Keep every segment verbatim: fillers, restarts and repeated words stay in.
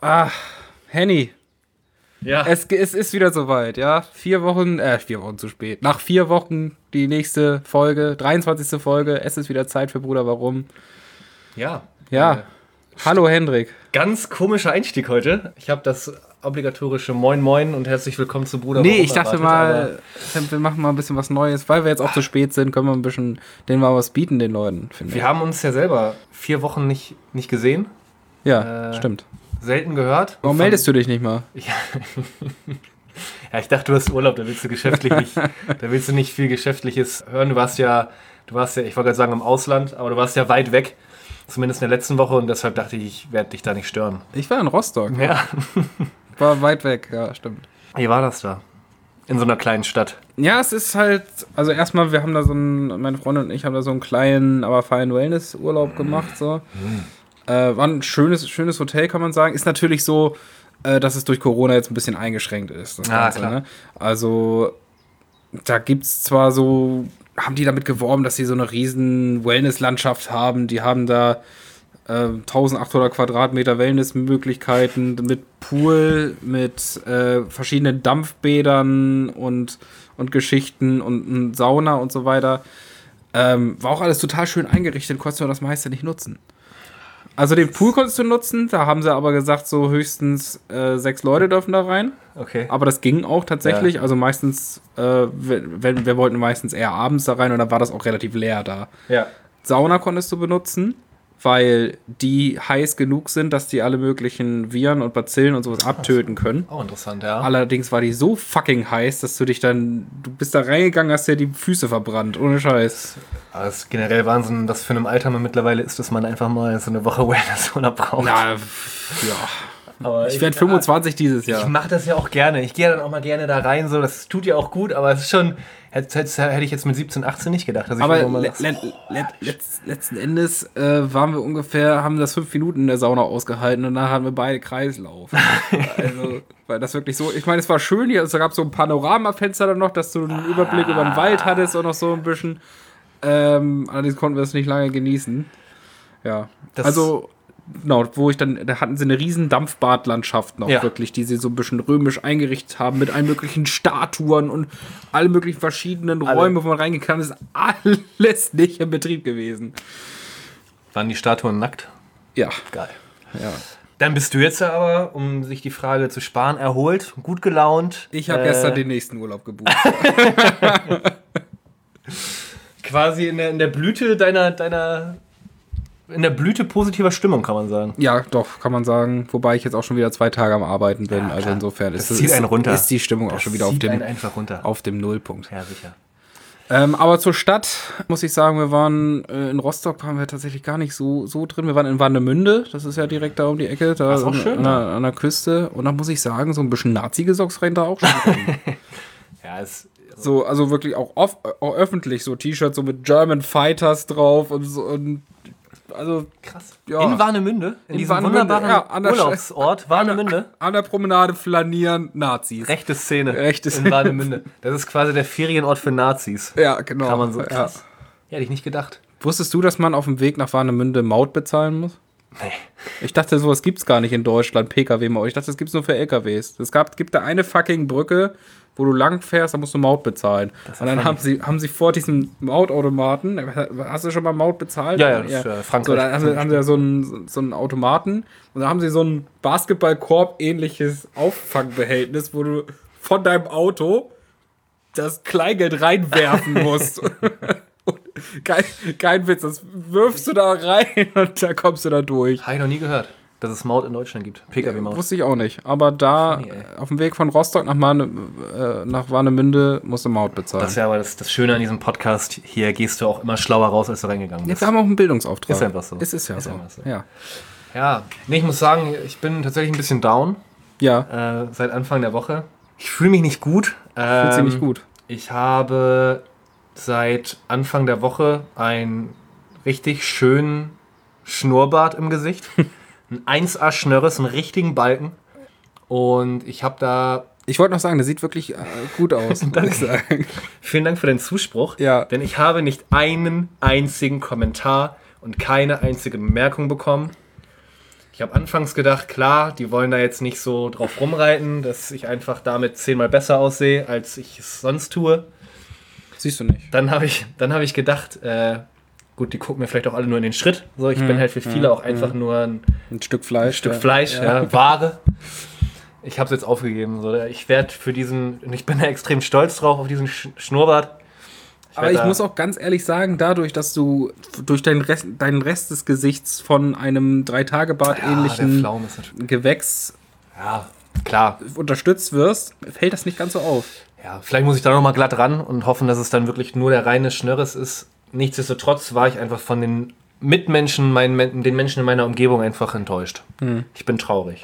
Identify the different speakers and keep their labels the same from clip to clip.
Speaker 1: Ach, Henny.
Speaker 2: Ja.
Speaker 1: Es, es ist wieder soweit, ja. Vier Wochen, äh, vier Wochen zu spät. Nach vier Wochen die nächste Folge, dreiundzwanzigste Folge. Es ist wieder Zeit für Bruder Warum.
Speaker 2: Ja.
Speaker 1: Ja.
Speaker 2: Äh,
Speaker 1: Hallo Hendrik.
Speaker 2: Ganz komischer Einstieg heute. Ich habe das obligatorische Moin Moin und herzlich willkommen zu Bruder
Speaker 1: Nee,
Speaker 2: Warum
Speaker 1: ich dachte
Speaker 2: erwartet,
Speaker 1: mal, wir machen mal ein bisschen was Neues. Weil wir jetzt auch zu spät sind, können wir ein bisschen denen mal was bieten, den Leuten, finde ich.
Speaker 2: Wir haben uns ja selber vier Wochen nicht, nicht gesehen.
Speaker 1: Ja,
Speaker 2: äh,
Speaker 1: stimmt.
Speaker 2: Selten gehört.
Speaker 1: Warum
Speaker 2: Von,
Speaker 1: meldest du dich nicht mal?
Speaker 2: Ja. Ja, ich dachte, du hast Urlaub, da willst du geschäftlich nicht, da willst du nicht viel Geschäftliches hören. Du warst ja, du warst ja, ich wollte gerade sagen im Ausland, aber du warst ja weit weg, zumindest in der letzten Woche und deshalb dachte ich, ich werde dich da nicht stören.
Speaker 1: Ich war in Rostock.
Speaker 2: Ja.
Speaker 1: War weit weg, ja, stimmt.
Speaker 2: Wie war das da? In so einer kleinen Stadt?
Speaker 1: Ja, es ist halt, also erstmal, wir haben da so einen, meine Freundin und ich haben da so einen kleinen, aber feinen Wellness-Urlaub gemacht, so. Mhm. Äh, war ein schönes, schönes Hotel, kann man sagen. Ist natürlich so, äh, dass es durch Corona jetzt ein bisschen eingeschränkt ist. Das
Speaker 2: ah,
Speaker 1: Ganze,
Speaker 2: klar.
Speaker 1: Ne? Also, da gibt's zwar so, haben die damit geworben, dass sie so eine riesen Wellness-Landschaft haben. Die haben da äh, eintausendachthundert Quadratmeter Wellnessmöglichkeiten mit Pool, mit äh, verschiedenen Dampfbädern und, und Geschichten und, und Sauna und so weiter. Ähm, war auch alles total schön eingerichtet, konntest du das meiste nicht nutzen. Also den Pool konntest du nutzen, da haben sie aber gesagt, so höchstens äh, sechs Leute dürfen da rein.
Speaker 2: Okay.
Speaker 1: Aber das ging auch tatsächlich. Ja. Also meistens, äh, wenn, wir wollten meistens eher abends da rein und dann war das auch relativ leer da.
Speaker 2: Ja.
Speaker 1: Sauna konntest du benutzen, weil die heiß genug sind, dass die alle möglichen Viren und Bazillen und sowas abtöten können.
Speaker 2: Auch interessant, ja.
Speaker 1: Allerdings war die so fucking heiß, dass du dich dann, du bist da reingegangen, hast dir die Füße verbrannt, ohne Scheiß.
Speaker 2: Aber es ist generell Wahnsinn, was für einem Alter man mittlerweile ist, dass man einfach mal so eine Woche Wellness-Sauna braucht.
Speaker 1: Na, ja.
Speaker 2: Aber
Speaker 1: ich werde fünfundzwanzig dieses Jahr.
Speaker 2: Ich mache das ja auch gerne. Ich gehe dann auch mal gerne da rein. So, das tut ja auch gut, aber es ist schon. Hätte, hätte ich jetzt mit siebzehn, achtzehn nicht gedacht. Dass ich
Speaker 1: aber
Speaker 2: mal
Speaker 1: le le le letzt, letzten Endes äh, waren wir ungefähr, haben das fünf Minuten in der Sauna ausgehalten und dann haben wir beide Kreislauf. Also, weil das wirklich so, ich meine, es war schön hier, es gab so ein Panoramafenster dann noch, dass du einen Überblick über den Wald hattest und noch so ein bisschen. Ähm, allerdings konnten wir es nicht lange genießen. Ja, das also. Genau, wo ich dann, da hatten sie eine riesen Dampfbadlandschaft noch, ja. Wirklich, die sie so ein bisschen römisch eingerichtet haben, mit allen möglichen Statuen und allen möglichen verschiedenen Alle. Räumen, wo man reingekommen ist, alles nicht in Betrieb gewesen.
Speaker 2: Waren die Statuen nackt?
Speaker 1: Ja.
Speaker 2: Geil.
Speaker 1: Ja.
Speaker 2: Dann bist du jetzt aber, um sich die Frage zu sparen, erholt, gut gelaunt.
Speaker 1: Ich habe äh, gestern den nächsten Urlaub gebucht.
Speaker 2: Quasi in der, in der Blüte deiner, deiner in der Blüte positiver Stimmung, kann man sagen.
Speaker 1: Ja, doch, kann man sagen. Wobei ich jetzt auch schon wieder zwei Tage am Arbeiten bin. Ja, also insofern
Speaker 2: das
Speaker 1: ist,
Speaker 2: zieht
Speaker 1: ist,
Speaker 2: einen runter.
Speaker 1: ist die Stimmung
Speaker 2: das
Speaker 1: auch schon wieder auf dem,
Speaker 2: einfach runter.
Speaker 1: auf dem Nullpunkt.
Speaker 2: Ja, sicher.
Speaker 1: Ähm, aber zur Stadt muss ich sagen, wir waren äh, in Rostock, waren wir tatsächlich gar nicht so, so drin. Wir waren in Warnemünde, das ist ja direkt da um die Ecke, da
Speaker 2: das ist auch
Speaker 1: an,
Speaker 2: schön,
Speaker 1: an, der, an der Küste. Und da muss ich sagen, so ein bisschen Nazi-Gesocks rennt da auch schon drin.
Speaker 2: Ja, es
Speaker 1: so, also wirklich auch, off, auch öffentlich, so T-Shirts so mit German Fighters drauf und so. Und also,
Speaker 2: krass.
Speaker 1: Ja.
Speaker 2: In Warnemünde? In, in diesem
Speaker 1: Warnemünde,
Speaker 2: wunderbaren
Speaker 1: ja, an der
Speaker 2: Urlaubsort Warnemünde?
Speaker 1: An der, an der Promenade flanieren Nazis.
Speaker 2: Rechte Szene.
Speaker 1: Rechte Szene.
Speaker 2: In Warnemünde. Das ist quasi der Ferienort für Nazis.
Speaker 1: Ja, genau.
Speaker 2: Kann man so krass.
Speaker 1: Ja.
Speaker 2: Ja, hätte ich nicht gedacht.
Speaker 1: Wusstest du, dass man auf dem Weg nach Warnemünde Maut bezahlen muss?
Speaker 2: Nee.
Speaker 1: Ich dachte, sowas gibt's gar nicht in Deutschland, P K W-Maut. Ich dachte, das gibt's nur für L K Ws. Es gab, gibt da eine fucking Brücke, wo du lang fährst, da musst du Maut bezahlen. Und dann haben sie, haben sie vor diesem Mautautomaten, hast du schon mal Maut bezahlt?
Speaker 2: Ja, ja, das ist ja Frankreich.
Speaker 1: So, dann haben sie, haben sie ja so einen, so einen Automaten und dann haben sie so ein Basketballkorb-ähnliches Auffangbehältnis, wo du von deinem Auto das Kleingeld reinwerfen musst. kein, kein Witz, das wirfst du da rein und da kommst du da durch.
Speaker 2: Habe ich noch nie gehört, dass es Maut in Deutschland gibt. P K W-Maut.
Speaker 1: Wusste ich auch nicht. Aber da, Funny, auf dem Weg von Rostock nach, Marne, äh, nach Warnemünde, musst du Maut bezahlen.
Speaker 2: Das ist ja aber das, das Schöne an diesem Podcast. Hier gehst du auch immer schlauer raus, als du reingegangen bist.
Speaker 1: Ja, wir haben auch einen Bildungsauftrag.
Speaker 2: Ist einfach so.
Speaker 1: Es ist ja
Speaker 2: ist
Speaker 1: so.
Speaker 2: so.
Speaker 1: Ja.
Speaker 2: Ja. Nee, ich muss sagen, ich bin tatsächlich ein bisschen down.
Speaker 1: Ja.
Speaker 2: Äh, seit Anfang der Woche. Ich fühle mich nicht gut.
Speaker 1: Ähm, Fühlt sich nicht gut.
Speaker 2: Ich habe seit Anfang der Woche einen richtig schönen Schnurrbart im Gesicht. Ein eins A Schnörres, einen richtigen Balken. Und ich habe da...
Speaker 1: Ich wollte noch sagen, das sieht wirklich äh, gut aus.
Speaker 2: Danke. Sagen. Vielen Dank für den Zuspruch.
Speaker 1: Ja.
Speaker 2: Denn ich habe nicht einen einzigen Kommentar und keine einzige Bemerkung bekommen. Ich habe anfangs gedacht, klar, die wollen da jetzt nicht so drauf rumreiten, dass ich einfach damit zehnmal besser aussehe, als ich es sonst tue.
Speaker 1: Siehst du nicht.
Speaker 2: Dann habe ich, dann hab ich gedacht, äh, gut, die gucken mir vielleicht auch alle nur in den Schritt. So, ich hm, bin halt für viele hm, auch einfach hm. nur ein,
Speaker 1: ein Stück Fleisch.
Speaker 2: Ein Stück
Speaker 1: ja.
Speaker 2: Fleisch, ja,
Speaker 1: ja.
Speaker 2: ja Ware. Ich habe es jetzt aufgegeben. So. Ich werde für diesen, und ich bin da extrem stolz drauf, auf diesen Sch- Schnurrbart. Ich
Speaker 1: Aber ich muss auch ganz ehrlich sagen, dadurch, dass du durch deinen Rest, deinen Rest des Gesichts von einem Drei-Tage-Bart-ähnlichen
Speaker 2: ja,
Speaker 1: Gewächs
Speaker 2: ja, klar.
Speaker 1: unterstützt wirst, fällt das nicht ganz so auf.
Speaker 2: Ja, vielleicht muss ich da nochmal glatt ran und hoffen, dass es dann wirklich nur der reine Schnörres ist. Nichtsdestotrotz war ich einfach von den Mitmenschen, meinen, den Menschen in meiner Umgebung einfach enttäuscht. Hm. Ich bin traurig.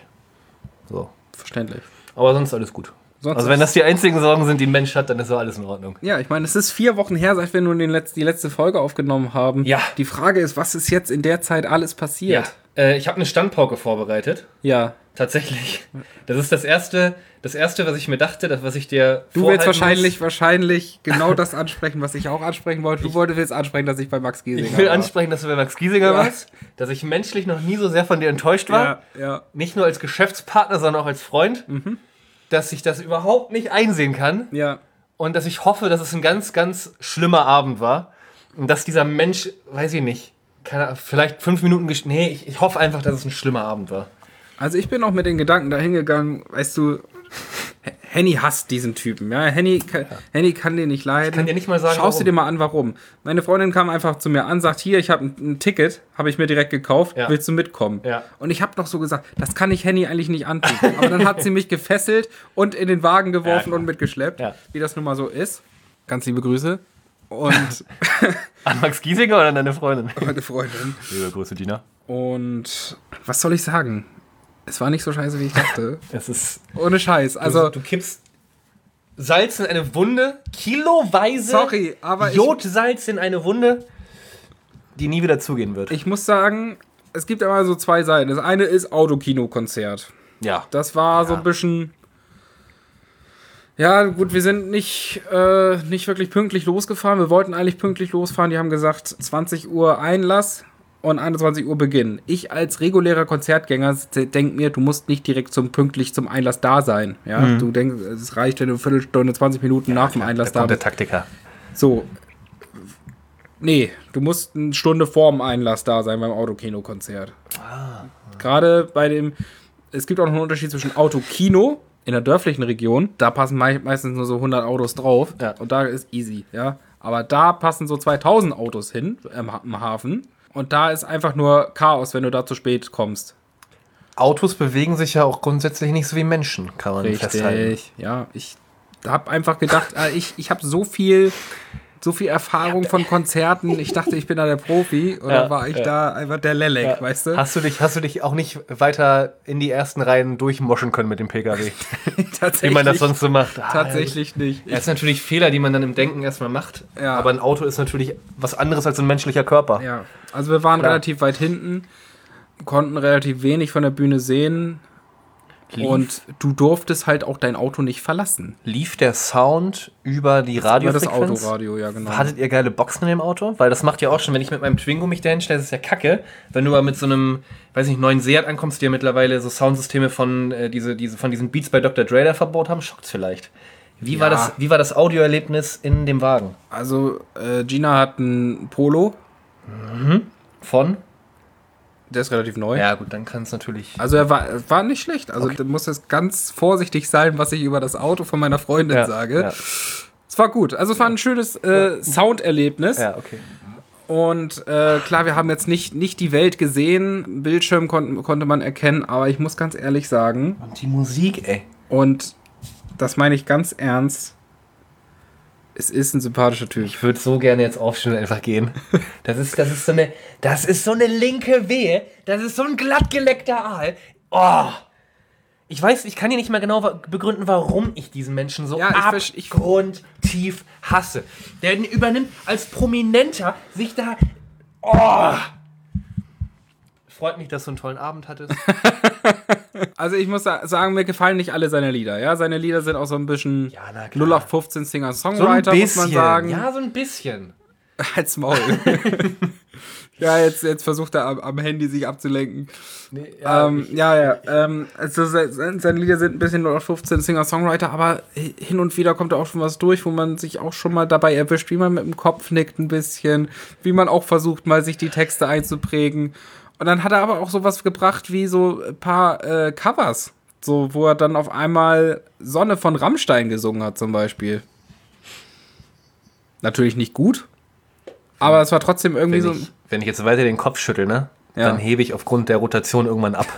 Speaker 2: So.
Speaker 1: Verständlich.
Speaker 2: Aber sonst alles gut. Sonst also wenn das die einzigen Sorgen sind, die ein Mensch hat, dann ist doch alles in Ordnung.
Speaker 1: Ja, ich meine, es ist vier Wochen her, seit wir nun den Letz- die letzte Folge aufgenommen haben.
Speaker 2: Ja.
Speaker 1: Die Frage ist, was ist jetzt in der Zeit alles passiert?
Speaker 2: Ja. Äh, ich habe eine Standpauke vorbereitet.
Speaker 1: Ja.
Speaker 2: Tatsächlich. Das ist das erste, das erste, was ich mir dachte, das, was ich dir
Speaker 1: Du willst wahrscheinlich, muss. wahrscheinlich genau das ansprechen, was ich auch ansprechen wollte. Du ich, wolltest jetzt ansprechen, dass ich bei Max Giesinger war.
Speaker 2: Ich will war. ansprechen, dass du bei Max Giesinger ja. warst. Dass ich menschlich noch nie so sehr von dir enttäuscht war.
Speaker 1: Ja, ja.
Speaker 2: Nicht nur als Geschäftspartner, sondern auch als Freund. Mhm. Dass ich das überhaupt nicht einsehen kann.
Speaker 1: Ja.
Speaker 2: Und dass ich hoffe, dass es ein ganz, ganz schlimmer Abend war. Und dass dieser Mensch, weiß ich nicht, keine, vielleicht fünf Minuten... Gest- nee, ich, ich hoffe einfach, dass es ein schlimmer Abend war.
Speaker 1: Also ich bin auch mit den Gedanken dahin gegangen, weißt du, Henny hasst diesen Typen, ja, Henny kann, ja. Henny kann den nicht leiden.
Speaker 2: Ich kann dir nicht mal sagen,
Speaker 1: Schaust warum. du dir mal an, warum. Meine Freundin kam einfach zu mir an, sagt, hier, ich habe ein, ein Ticket, habe ich mir direkt gekauft, ja. willst du mitkommen?
Speaker 2: Ja.
Speaker 1: Und ich habe noch so gesagt, das kann ich Henny eigentlich nicht antun. Aber dann hat sie mich gefesselt und in den Wagen geworfen ja, und mitgeschleppt, ja. wie das nun mal so ist. Ganz liebe Grüße. Und
Speaker 2: an Max Giesinger oder an deine Freundin?
Speaker 1: Meine Freundin.
Speaker 2: Liebe Grüße, Dina.
Speaker 1: Und was soll ich sagen? Es war nicht so scheiße, wie ich dachte.
Speaker 2: Es ist
Speaker 1: ohne Scheiß. Also
Speaker 2: du, du kippst Salz in eine Wunde, kiloweise
Speaker 1: Sorry, aber
Speaker 2: Jodsalz in eine Wunde, die nie wieder zugehen wird.
Speaker 1: Ich muss sagen, es gibt immer so zwei Seiten. Das eine ist Autokino-Konzert.
Speaker 2: Ja.
Speaker 1: Das war ja. so ein bisschen... Ja, gut, wir sind nicht, äh, nicht wirklich pünktlich losgefahren. Wir wollten eigentlich pünktlich losfahren. Die haben gesagt, zwanzig Uhr Einlass und einundzwanzig Uhr Beginn. Ich als regulärer Konzertgänger denke mir, du musst nicht direkt zum pünktlich zum Einlass da sein. Ja, mhm. Du denkst, es reicht, wenn du eine Viertelstunde, zwanzig Minuten ja, nach dem Einlass da bist.
Speaker 2: Der Taktiker.
Speaker 1: So. Nee, du musst eine Stunde vor dem Einlass da sein beim Autokino-Konzert. Ah. Gerade bei dem, es gibt auch noch einen Unterschied zwischen Autokino in der dörflichen Region, da passen mei- meistens nur so hundert Autos drauf ja. und da ist easy, ja. Aber da passen so zweitausend Autos hin im, Ha- im Hafen. Und da ist einfach nur Chaos, wenn du da zu spät kommst.
Speaker 2: Autos bewegen sich ja auch grundsätzlich nicht so wie Menschen, kann man
Speaker 1: Richtig,
Speaker 2: festhalten.
Speaker 1: Ja, ich habe einfach gedacht, ich, ich habe so viel, so viel Erfahrung von Konzerten. Ich dachte, ich bin da der Profi. Und ja, dann war ich ja. da einfach der Lelek, ja. weißt du?
Speaker 2: Hast du, dich, hast du dich auch nicht weiter in die ersten Reihen durchmoschen können mit dem P K W?
Speaker 1: Tatsächlich.
Speaker 2: Wie man das sonst so macht.
Speaker 1: Ah, Tatsächlich nicht.
Speaker 2: Das ist natürlich Fehler, die man dann im Denken erstmal macht.
Speaker 1: Ja.
Speaker 2: Aber ein Auto ist natürlich was anderes als ein menschlicher Körper.
Speaker 1: Ja, also wir waren Klar. relativ weit hinten, konnten relativ wenig von der Bühne sehen. Lief. Und du durftest halt auch dein Auto nicht verlassen.
Speaker 2: Lief der Sound über die Radiofrequenz?
Speaker 1: Über das Autoradio, ja genau.
Speaker 2: Hattet ihr geile Boxen in dem Auto? Weil das macht ja auch schon, wenn ich mit meinem Twingo mich da hinstelle, das ist ja kacke. Wenn du mal mit so einem, weiß nicht, neuen Seat ankommst, die ja mittlerweile so Soundsysteme von, äh, diese, diese, von diesen Beats bei Doktor Dre da verbaut haben, schockt's vielleicht. Wie, ja. war das, wie war das Audioerlebnis in dem Wagen?
Speaker 1: Also, äh, Gina hat ein Polo.
Speaker 2: Mhm. Von?
Speaker 1: Der ist relativ neu.
Speaker 2: Ja, gut, dann kann es natürlich...
Speaker 1: Also er war, war nicht schlecht. Also okay. Du musst jetzt ganz vorsichtig sein, was ich über das Auto von meiner Freundin ja, sage. Ja. Es war gut. Also es war ein schönes äh, Sounderlebnis.
Speaker 2: Ja, okay.
Speaker 1: Und äh, klar, wir haben jetzt nicht, nicht die Welt gesehen. Bildschirm kon- konnte man erkennen. Aber ich muss ganz ehrlich sagen...
Speaker 2: Und die Musik, ey.
Speaker 1: Und das meine ich ganz ernst... Es ist ein sympathischer Typ.
Speaker 2: Ich würde so gerne jetzt aufstehen und einfach gehen. Das ist, das ist so eine, das ist so eine linke Wehe. Das ist so ein glattgeleckter Aal. Oh. Ich weiß, ich kann dir nicht mal genau begründen, warum ich diesen Menschen so
Speaker 1: ja,
Speaker 2: abgrundtief hasse. Der übernimmt als Prominenter sich da... Oh. Freut mich, dass du einen tollen Abend hattest.
Speaker 1: Also ich muss sagen, mir gefallen nicht alle seine Lieder. Ja, seine Lieder sind auch so ein bisschen
Speaker 2: ja,
Speaker 1: null acht fünfzehn Singer-Songwriter, so muss man sagen.
Speaker 2: Ja, so ein bisschen.
Speaker 1: Halt's Maul. Ja, jetzt, jetzt versucht er am, am Handy sich abzulenken.
Speaker 2: Nee, ja,
Speaker 1: ähm,
Speaker 2: ich,
Speaker 1: ja, ja. Ähm, also seine, seine Lieder sind ein bisschen null acht fünfzehn Singer-Songwriter, aber hin und wieder kommt da auch schon was durch, wo man sich auch schon mal dabei erwischt, wie man mit dem Kopf nickt ein bisschen, wie man auch versucht, mal sich die Texte einzuprägen. Und dann hat er aber auch sowas gebracht wie so ein paar äh, Covers, so, wo er dann auf einmal Sonne von Rammstein gesungen hat zum Beispiel. Natürlich nicht gut, aber es war trotzdem irgendwie
Speaker 2: wenn
Speaker 1: so...
Speaker 2: Ich, wenn ich jetzt weiter den Kopf schüttel, ne?
Speaker 1: Ja.
Speaker 2: Dann hebe ich aufgrund der Rotation irgendwann ab.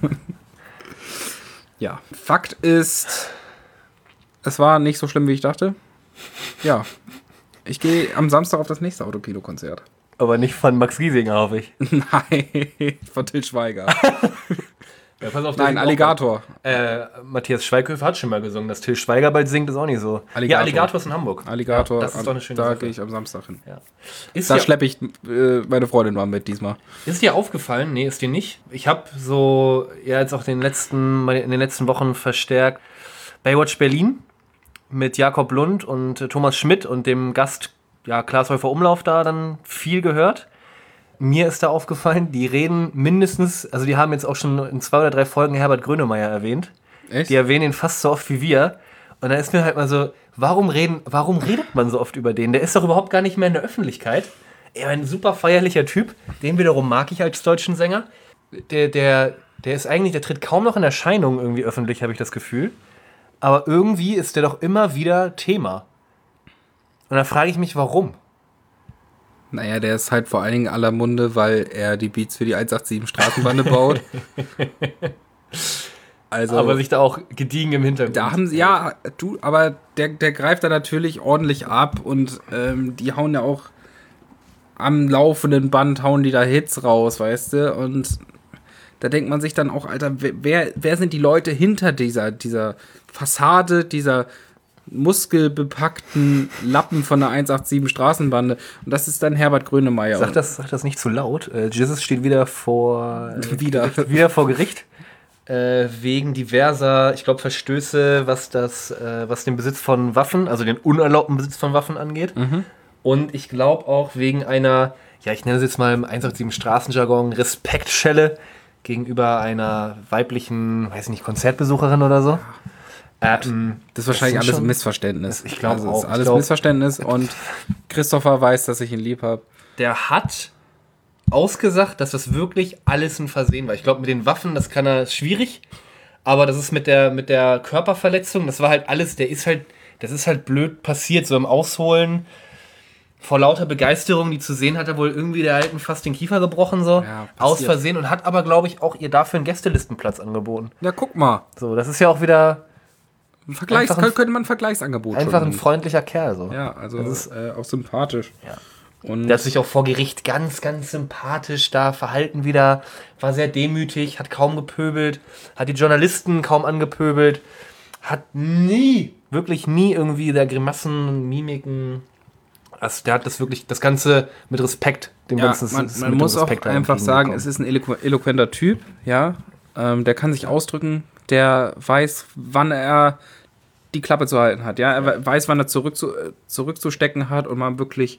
Speaker 1: Ja, Fakt ist, es war nicht so schlimm, wie ich dachte. Ja, ich gehe am Samstag auf das nächste Autokino-Konzert.
Speaker 2: Aber nicht von Max Giesinger, hoffe ich.
Speaker 1: Nein, von Til Schweiger.
Speaker 2: Ja, pass auf,
Speaker 1: Nein, Alligator.
Speaker 2: Äh, Matthias Schweighöfer hat schon mal gesungen. Dass Til Schweiger bald singt, ist auch nicht so.
Speaker 1: Alligator.
Speaker 2: Ja, Alligator ist in Hamburg.
Speaker 1: Alligator,
Speaker 2: ja, das ist doch eine schöne
Speaker 1: da
Speaker 2: Sache.
Speaker 1: gehe ich am Samstag hin.
Speaker 2: Ja. Ist
Speaker 1: Da
Speaker 2: dir,
Speaker 1: schleppe ich äh, meine Freundin mal mit diesmal.
Speaker 2: ist dir aufgefallen? Nee, ist dir nicht. Ich habe so, ja, jetzt auch den letzten, in den letzten Wochen verstärkt Baywatch Berlin mit Jakob Lund und äh, Thomas Schmidt und dem Gast, ja, Klaas Häufer Umlauf da dann viel gehört. Mir ist da aufgefallen, die reden mindestens, also die haben jetzt auch schon in zwei oder drei Folgen Herbert Grönemeyer erwähnt.
Speaker 1: Echt?
Speaker 2: Die erwähnen ihn fast so oft wie wir. Und da ist mir halt mal so, warum reden, warum redet man so oft über den? Der ist doch überhaupt gar nicht mehr in der Öffentlichkeit. Er ein super feierlicher Typ, den wiederum mag ich als deutschen Sänger. Der, der, der ist eigentlich, der tritt kaum noch in Erscheinung irgendwie öffentlich, habe ich das Gefühl. Aber irgendwie ist der doch immer wieder Thema. Und da frage ich mich, warum?
Speaker 1: Naja, der ist halt vor allen Dingen aller Munde, weil er die Beats für die hundertsiebenundachtzig Straßenbande baut. Also,
Speaker 2: aber sich da auch gediegen im Hintergrund.
Speaker 1: Da haben sie, ja, du, aber der, der greift da natürlich ordentlich ab und ähm, die hauen ja auch am laufenden Band, hauen die da Hits raus, weißt du? Und da denkt man sich dann auch, Alter, wer, wer sind die Leute hinter dieser, dieser Fassade, dieser muskelbepackten Lappen von der hundertsiebenundachtzig Straßenbande? Und das ist dann Herbert Grönemeyer.
Speaker 2: Sag das, sag das nicht zu laut. Äh, Jesus steht wieder vor, äh,
Speaker 1: wieder.
Speaker 2: Gericht, wieder vor Gericht. Äh, wegen diverser, ich glaube, Verstöße, was das, äh, was den Besitz von Waffen, also den unerlaubten Besitz von Waffen angeht.
Speaker 1: Mhm.
Speaker 2: Und ich glaube auch wegen einer, ja, ich nenne es jetzt mal im hundertsiebenundachtzig Straßenjargon, Respektschelle gegenüber einer weiblichen, weiß nicht, Konzertbesucherin oder so. Ähm,
Speaker 1: das ist wahrscheinlich
Speaker 2: das
Speaker 1: alles
Speaker 2: schon,
Speaker 1: Missverständnis.
Speaker 2: Ich glaube
Speaker 1: also
Speaker 2: auch.
Speaker 1: ist alles
Speaker 2: glaub,
Speaker 1: Missverständnis und Christopher weiß, dass ich ihn lieb habe.
Speaker 2: Der hat ausgesagt, dass das wirklich alles ein Versehen war. Ich glaube, mit den Waffen, das kann er schwierig, aber das ist mit der, mit der Körperverletzung, das war halt alles, der ist halt, das ist halt blöd passiert, so im Ausholen, vor lauter Begeisterung, die zu sehen, hat er wohl irgendwie der Alten fast den Kiefer gebrochen, so,
Speaker 1: ja,
Speaker 2: aus Versehen, und hat aber, glaube ich, auch ihr dafür einen Gästelistenplatz angeboten.
Speaker 1: Ja, guck mal.
Speaker 2: So, das ist ja auch wieder
Speaker 1: ein Vergleichs ein, könnte man ein Vergleichsangebot
Speaker 2: einfach
Speaker 1: schon
Speaker 2: ein freundlicher Kerl, so.
Speaker 1: Ja, also
Speaker 2: das
Speaker 1: ist äh, auch sympathisch.
Speaker 2: Ja.
Speaker 1: Und
Speaker 2: der hat sich auch vor Gericht ganz, ganz sympathisch da verhalten wieder, war sehr demütig, hat kaum gepöbelt, hat die Journalisten kaum angepöbelt, hat nie, wirklich nie irgendwie der Grimassen und Mimiken, also der hat das wirklich, das Ganze mit Respekt, dem
Speaker 1: ja,
Speaker 2: ganzen
Speaker 1: man,
Speaker 2: ist
Speaker 1: man
Speaker 2: mit
Speaker 1: muss auch
Speaker 2: Respekt
Speaker 1: einfach sagen, es ist ein eloqu eloquenter Typ, ja, ähm, der kann sich ausdrücken, der weiß, wann er die Klappe zu halten hat, ja, er ja. weiß, wann er zurück zu, zurückzustecken hat und mal wirklich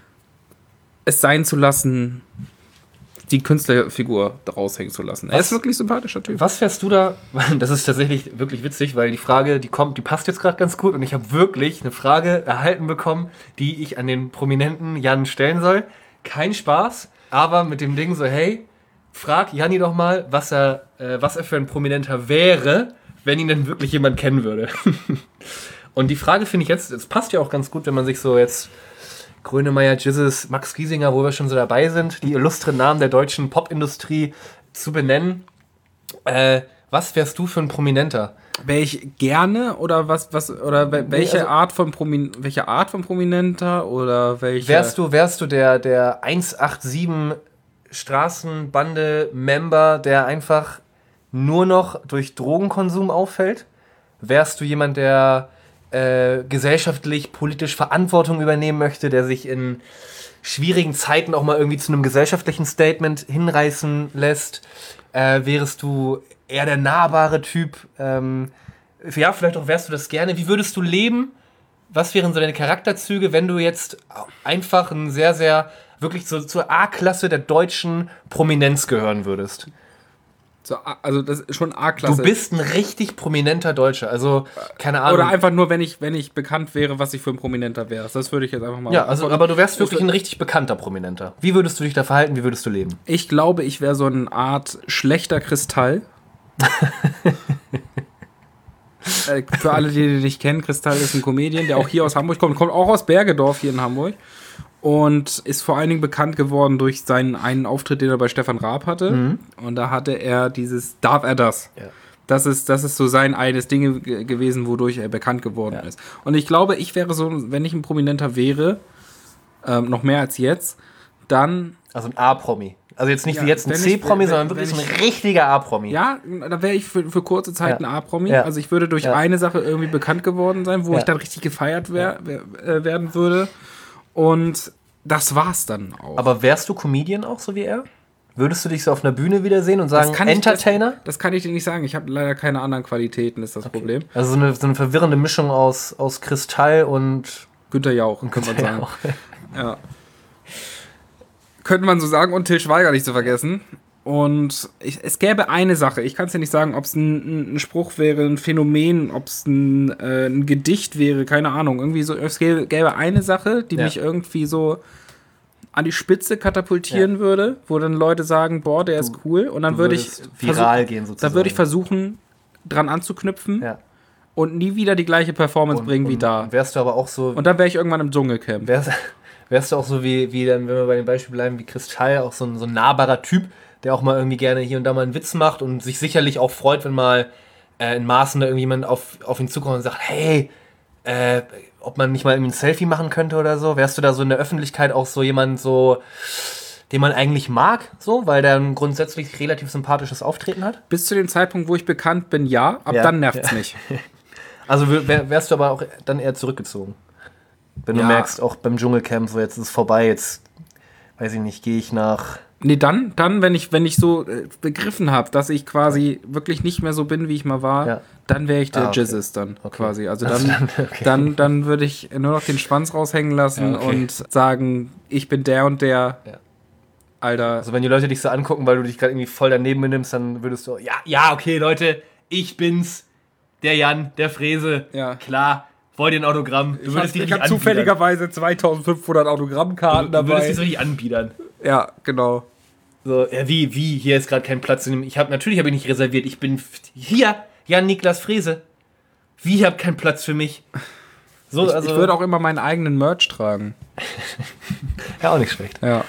Speaker 1: es sein zu lassen, die Künstlerfigur daraus hängen zu lassen. Er
Speaker 2: Was?
Speaker 1: ist wirklich ein sympathischer Typ.
Speaker 2: Was fährst du da? Das ist tatsächlich wirklich witzig, weil die Frage, die kommt, die passt jetzt gerade ganz gut und ich habe wirklich eine Frage erhalten bekommen, die ich an den prominenten Jan stellen soll. Kein Spaß, aber mit dem Ding so, hey, frag Janni doch mal, was er, äh, was er für ein Prominenter wäre, wenn ihn denn wirklich jemand kennen würde. Und die Frage finde ich jetzt, es passt ja auch ganz gut, wenn man sich so jetzt Grönemeyer, Jizzes, Max Giesinger, wo wir schon so dabei sind, die illustren Namen der deutschen Popindustrie zu benennen. Äh, was wärst du für ein Prominenter?
Speaker 1: Wäre ich gerne oder was, was, oder welche
Speaker 2: also,
Speaker 1: Art von Promin welche Art von Prominenter oder welche.
Speaker 2: Wärst du, wärst du der, der hundertsiebenundachtzig Straßenbande-Member, der einfach nur noch durch Drogenkonsum auffällt? Wärst du jemand, der Äh, gesellschaftlich, politisch Verantwortung übernehmen möchte, der sich in schwierigen Zeiten auch mal irgendwie zu einem gesellschaftlichen Statement hinreißen lässt? Äh, wärst du eher der nahbare Typ? Ähm, ja, vielleicht auch wärst du das gerne. Wie würdest du leben, was wären so deine Charakterzüge, wenn du jetzt einfach ein sehr, sehr, wirklich so zur A-Klasse der deutschen Prominenz gehören würdest?
Speaker 1: So, also das ist schon A-Klasse.
Speaker 2: Du bist ein richtig prominenter Deutscher, also keine Ahnung.
Speaker 1: Oder einfach nur, wenn ich, wenn ich bekannt wäre, was ich für ein Prominenter wäre. Das würde ich jetzt einfach mal...
Speaker 2: Ja, also, aber du wärst wirklich ein richtig bekannter Prominenter. Wie würdest du dich da verhalten, wie würdest du leben?
Speaker 1: Ich glaube, ich wäre so eine Art schlechter Kristall. äh, für alle, die den nicht kennen, Kristall ist ein Comedian, der auch hier aus Hamburg kommt. Kommt auch aus Bergedorf hier in Hamburg. Und ist vor allen Dingen bekannt geworden durch seinen einen Auftritt, den er bei Stefan Raab hatte. Mhm. Und da hatte er dieses Darf er das? Ja. Das ist, das ist so sein eines Ding ge- gewesen, wodurch er bekannt geworden ja. ist. Und ich glaube, ich wäre so, wenn ich ein Prominenter wäre, ähm, noch mehr als jetzt, dann...
Speaker 2: Also ein A-Promi. Also jetzt nicht ja, wie jetzt ein C-Promi, sondern wirklich so ein richtiger A-Promi.
Speaker 1: Ja, da wäre ich für, für kurze Zeit ja. ein A-Promi. Ja. Also ich würde durch ja. eine Sache irgendwie bekannt geworden sein, wo ja. ich dann richtig gefeiert wär, wär, werden würde. Und das war's dann auch.
Speaker 2: Aber wärst du Comedian auch, so wie er? Würdest du dich so auf einer Bühne wiedersehen und sagen, Entertainer?
Speaker 1: Ich, das, das kann ich dir nicht sagen. Ich habe leider keine anderen Qualitäten, ist das okay. Problem.
Speaker 2: Also so eine, so eine verwirrende Mischung aus, aus Kristall und...
Speaker 1: Günther Jauch, könnte man sagen. Ja. Könnte man so sagen. Und Til Schweiger nicht zu vergessen. Und ich, es gäbe eine Sache, ich kann es ja nicht sagen, ob es ein, ein Spruch wäre, ein Phänomen, ob es ein, äh, ein Gedicht wäre, keine Ahnung. Irgendwie so, es gäbe, gäbe eine Sache, die ja. mich irgendwie so an die Spitze katapultieren ja. würde, wo dann Leute sagen, boah, der du, ist cool. Und dann würde ich
Speaker 2: viral versuch, gehen sozusagen.
Speaker 1: Da würde ich versuchen, dran anzuknüpfen ja. und nie wieder die gleiche Performance und, bringen
Speaker 2: und,
Speaker 1: wie da.
Speaker 2: Wärst du aber auch so...
Speaker 1: Und dann wäre ich irgendwann im Dschungelcamp.
Speaker 2: Wärst, wärst du auch so wie, wie dann, wenn wir bei dem Beispiel bleiben, wie Kristall, auch so ein, so ein nahbarer Typ, der auch mal irgendwie gerne hier und da mal einen Witz macht und sich sicherlich auch freut, wenn mal äh, in Maßen da irgendjemand auf, auf ihn zukommt und sagt, hey, äh, ob man nicht mal irgendwie ein Selfie machen könnte oder so. Wärst du da so in der Öffentlichkeit auch so jemand, so, den man eigentlich mag, so, weil der ein grundsätzlich relativ sympathisches Auftreten hat?
Speaker 1: Bis zu dem Zeitpunkt, wo ich bekannt bin, ja. Ab ja. dann nervt's ja. mich.
Speaker 2: Also wär, wärst du aber auch dann eher zurückgezogen? Wenn ja. du merkst, auch beim Dschungelcamp, so jetzt ist es vorbei, jetzt, weiß ich nicht, gehe ich nach...
Speaker 1: Nee, dann, dann, wenn ich, wenn ich so äh, begriffen habe, dass ich quasi wirklich nicht mehr so bin, wie ich mal war, ja. dann wäre ich der ah, okay. Jizzes dann okay. quasi. Also dann, also dann, okay. dann, dann würde ich nur noch den Schwanz raushängen lassen ja, okay. und sagen, ich bin der und der. Ja. Alter.
Speaker 2: Also wenn die Leute dich so angucken, weil du dich gerade irgendwie voll daneben benimmst, dann würdest du, ja, ja, okay, Leute, ich bin's, der Jan, der Fräse, ja. klar. Wollt ihr ein Autogramm?
Speaker 1: Du ich habe hab zufälligerweise zweitausendfünfhundert Autogrammkarten
Speaker 2: du, du
Speaker 1: dabei.
Speaker 2: Du würdest dich so richtig anbiedern.
Speaker 1: Ja, genau.
Speaker 2: So, ja, wie, wie, hier ist gerade kein Platz. Ich hab, natürlich habe ich nicht reserviert. Ich bin hier, Jan-Niklas Fräse. Wie, ich habe keinen Platz für mich. So,
Speaker 1: ich
Speaker 2: also,
Speaker 1: ich würde auch immer meinen eigenen Merch tragen.
Speaker 2: Ja, auch nicht schlecht.
Speaker 1: Ja.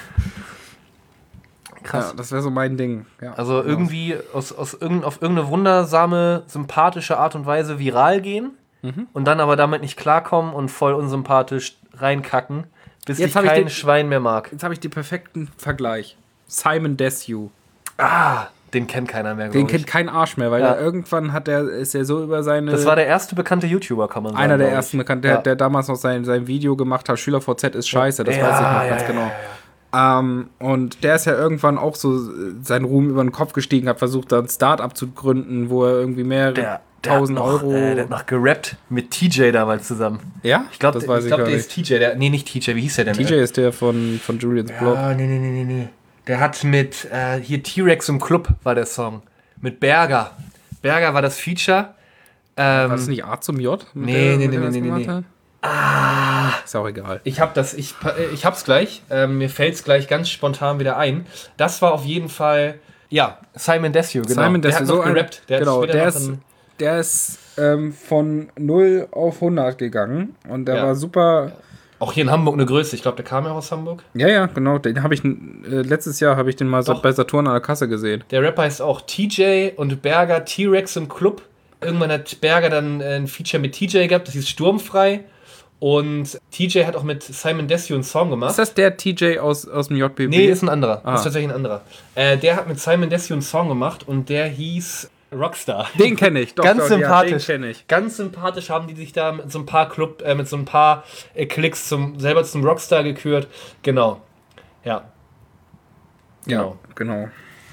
Speaker 2: Krass.
Speaker 1: Ja, das wäre so mein Ding. Ja,
Speaker 2: also genau. irgendwie aus, aus irgend, auf irgendeine wundersame, sympathische Art und Weise viral gehen mhm. und dann aber damit nicht klarkommen und voll unsympathisch reinkacken, bis jetzt ich kein den, Schwein mehr mag.
Speaker 1: Jetzt habe ich den perfekten Vergleich. Simon Desue.
Speaker 2: Ah, den kennt keiner mehr,
Speaker 1: Den kennt kein Arsch mehr, weil ja. er irgendwann hat er, ist er so über seine...
Speaker 2: Das war der erste bekannte YouTuber, kann man sagen.
Speaker 1: Einer der ersten bekannten, der, ja. der damals noch sein, sein Video gemacht hat, SchülerVZ ist scheiße, das ja, weiß ich noch ja, ganz ja, genau. Ja, ja. Um, und der ist ja irgendwann auch so seinen Ruhm über den Kopf gestiegen, hat versucht, da ein Start-up zu gründen, wo er irgendwie mehrere der, der tausend
Speaker 2: noch,
Speaker 1: Euro...
Speaker 2: Äh, der hat noch gerappt mit T J damals zusammen.
Speaker 1: Ja?
Speaker 2: Ich glaube, glaub, der nicht. ist T J. Der, nee, nicht T J, wie hieß der denn?
Speaker 1: T J ist der von, von Julians
Speaker 2: ja,
Speaker 1: Blog.
Speaker 2: Ja, nee, nee, nee, nee, nee. Der hat mit, äh, hier T-Rex im Club war der Song. Mit Berger. Berger war das Feature. Ähm,
Speaker 1: war das nicht A zum J?
Speaker 2: Nee, der, nee, nee, nee, nee, nee, nee.
Speaker 1: Ah, ist auch egal.
Speaker 2: Ich hab das, ich, ich hab's gleich. Ähm, mir fällt's gleich ganz spontan wieder ein. Das war auf jeden Fall, ja, Simon Desue, genau.
Speaker 1: Simon Desue,
Speaker 2: der hat noch
Speaker 1: so
Speaker 2: gerappt. Der
Speaker 1: genau, hat der ist, der ist ähm, von null auf hundert gegangen und der ja. war super...
Speaker 2: Ja. Auch hier in Hamburg eine Größe. Ich glaube, der kam ja aus Hamburg.
Speaker 1: Ja, ja, genau. Den habe ich äh, letztes Jahr habe ich den mal Doch. bei Saturn an der Kasse gesehen.
Speaker 2: Der Rapper heißt auch T J und Berger T-Rex im Club. Irgendwann hat Berger dann äh, ein Feature mit T J gehabt, das hieß Sturmfrei. Und T J hat auch mit Simon Desue einen Song gemacht.
Speaker 1: Ist das der T J aus, aus dem J B B?
Speaker 2: Nee, ist ein anderer. Ah. Das ist tatsächlich ein anderer. Äh, der hat mit Simon Desue einen Song gemacht und der hieß Rockstar.
Speaker 1: Den kenne ich. Doch,
Speaker 2: ganz
Speaker 1: doch,
Speaker 2: sympathisch.
Speaker 1: Ja, den kenn ich.
Speaker 2: Ganz sympathisch haben die sich da mit so ein paar Club, äh, mit so ein paar äh, Klicks zum, selber zum Rockstar gekürt. Genau. Ja.
Speaker 1: Genau. Ja, genau.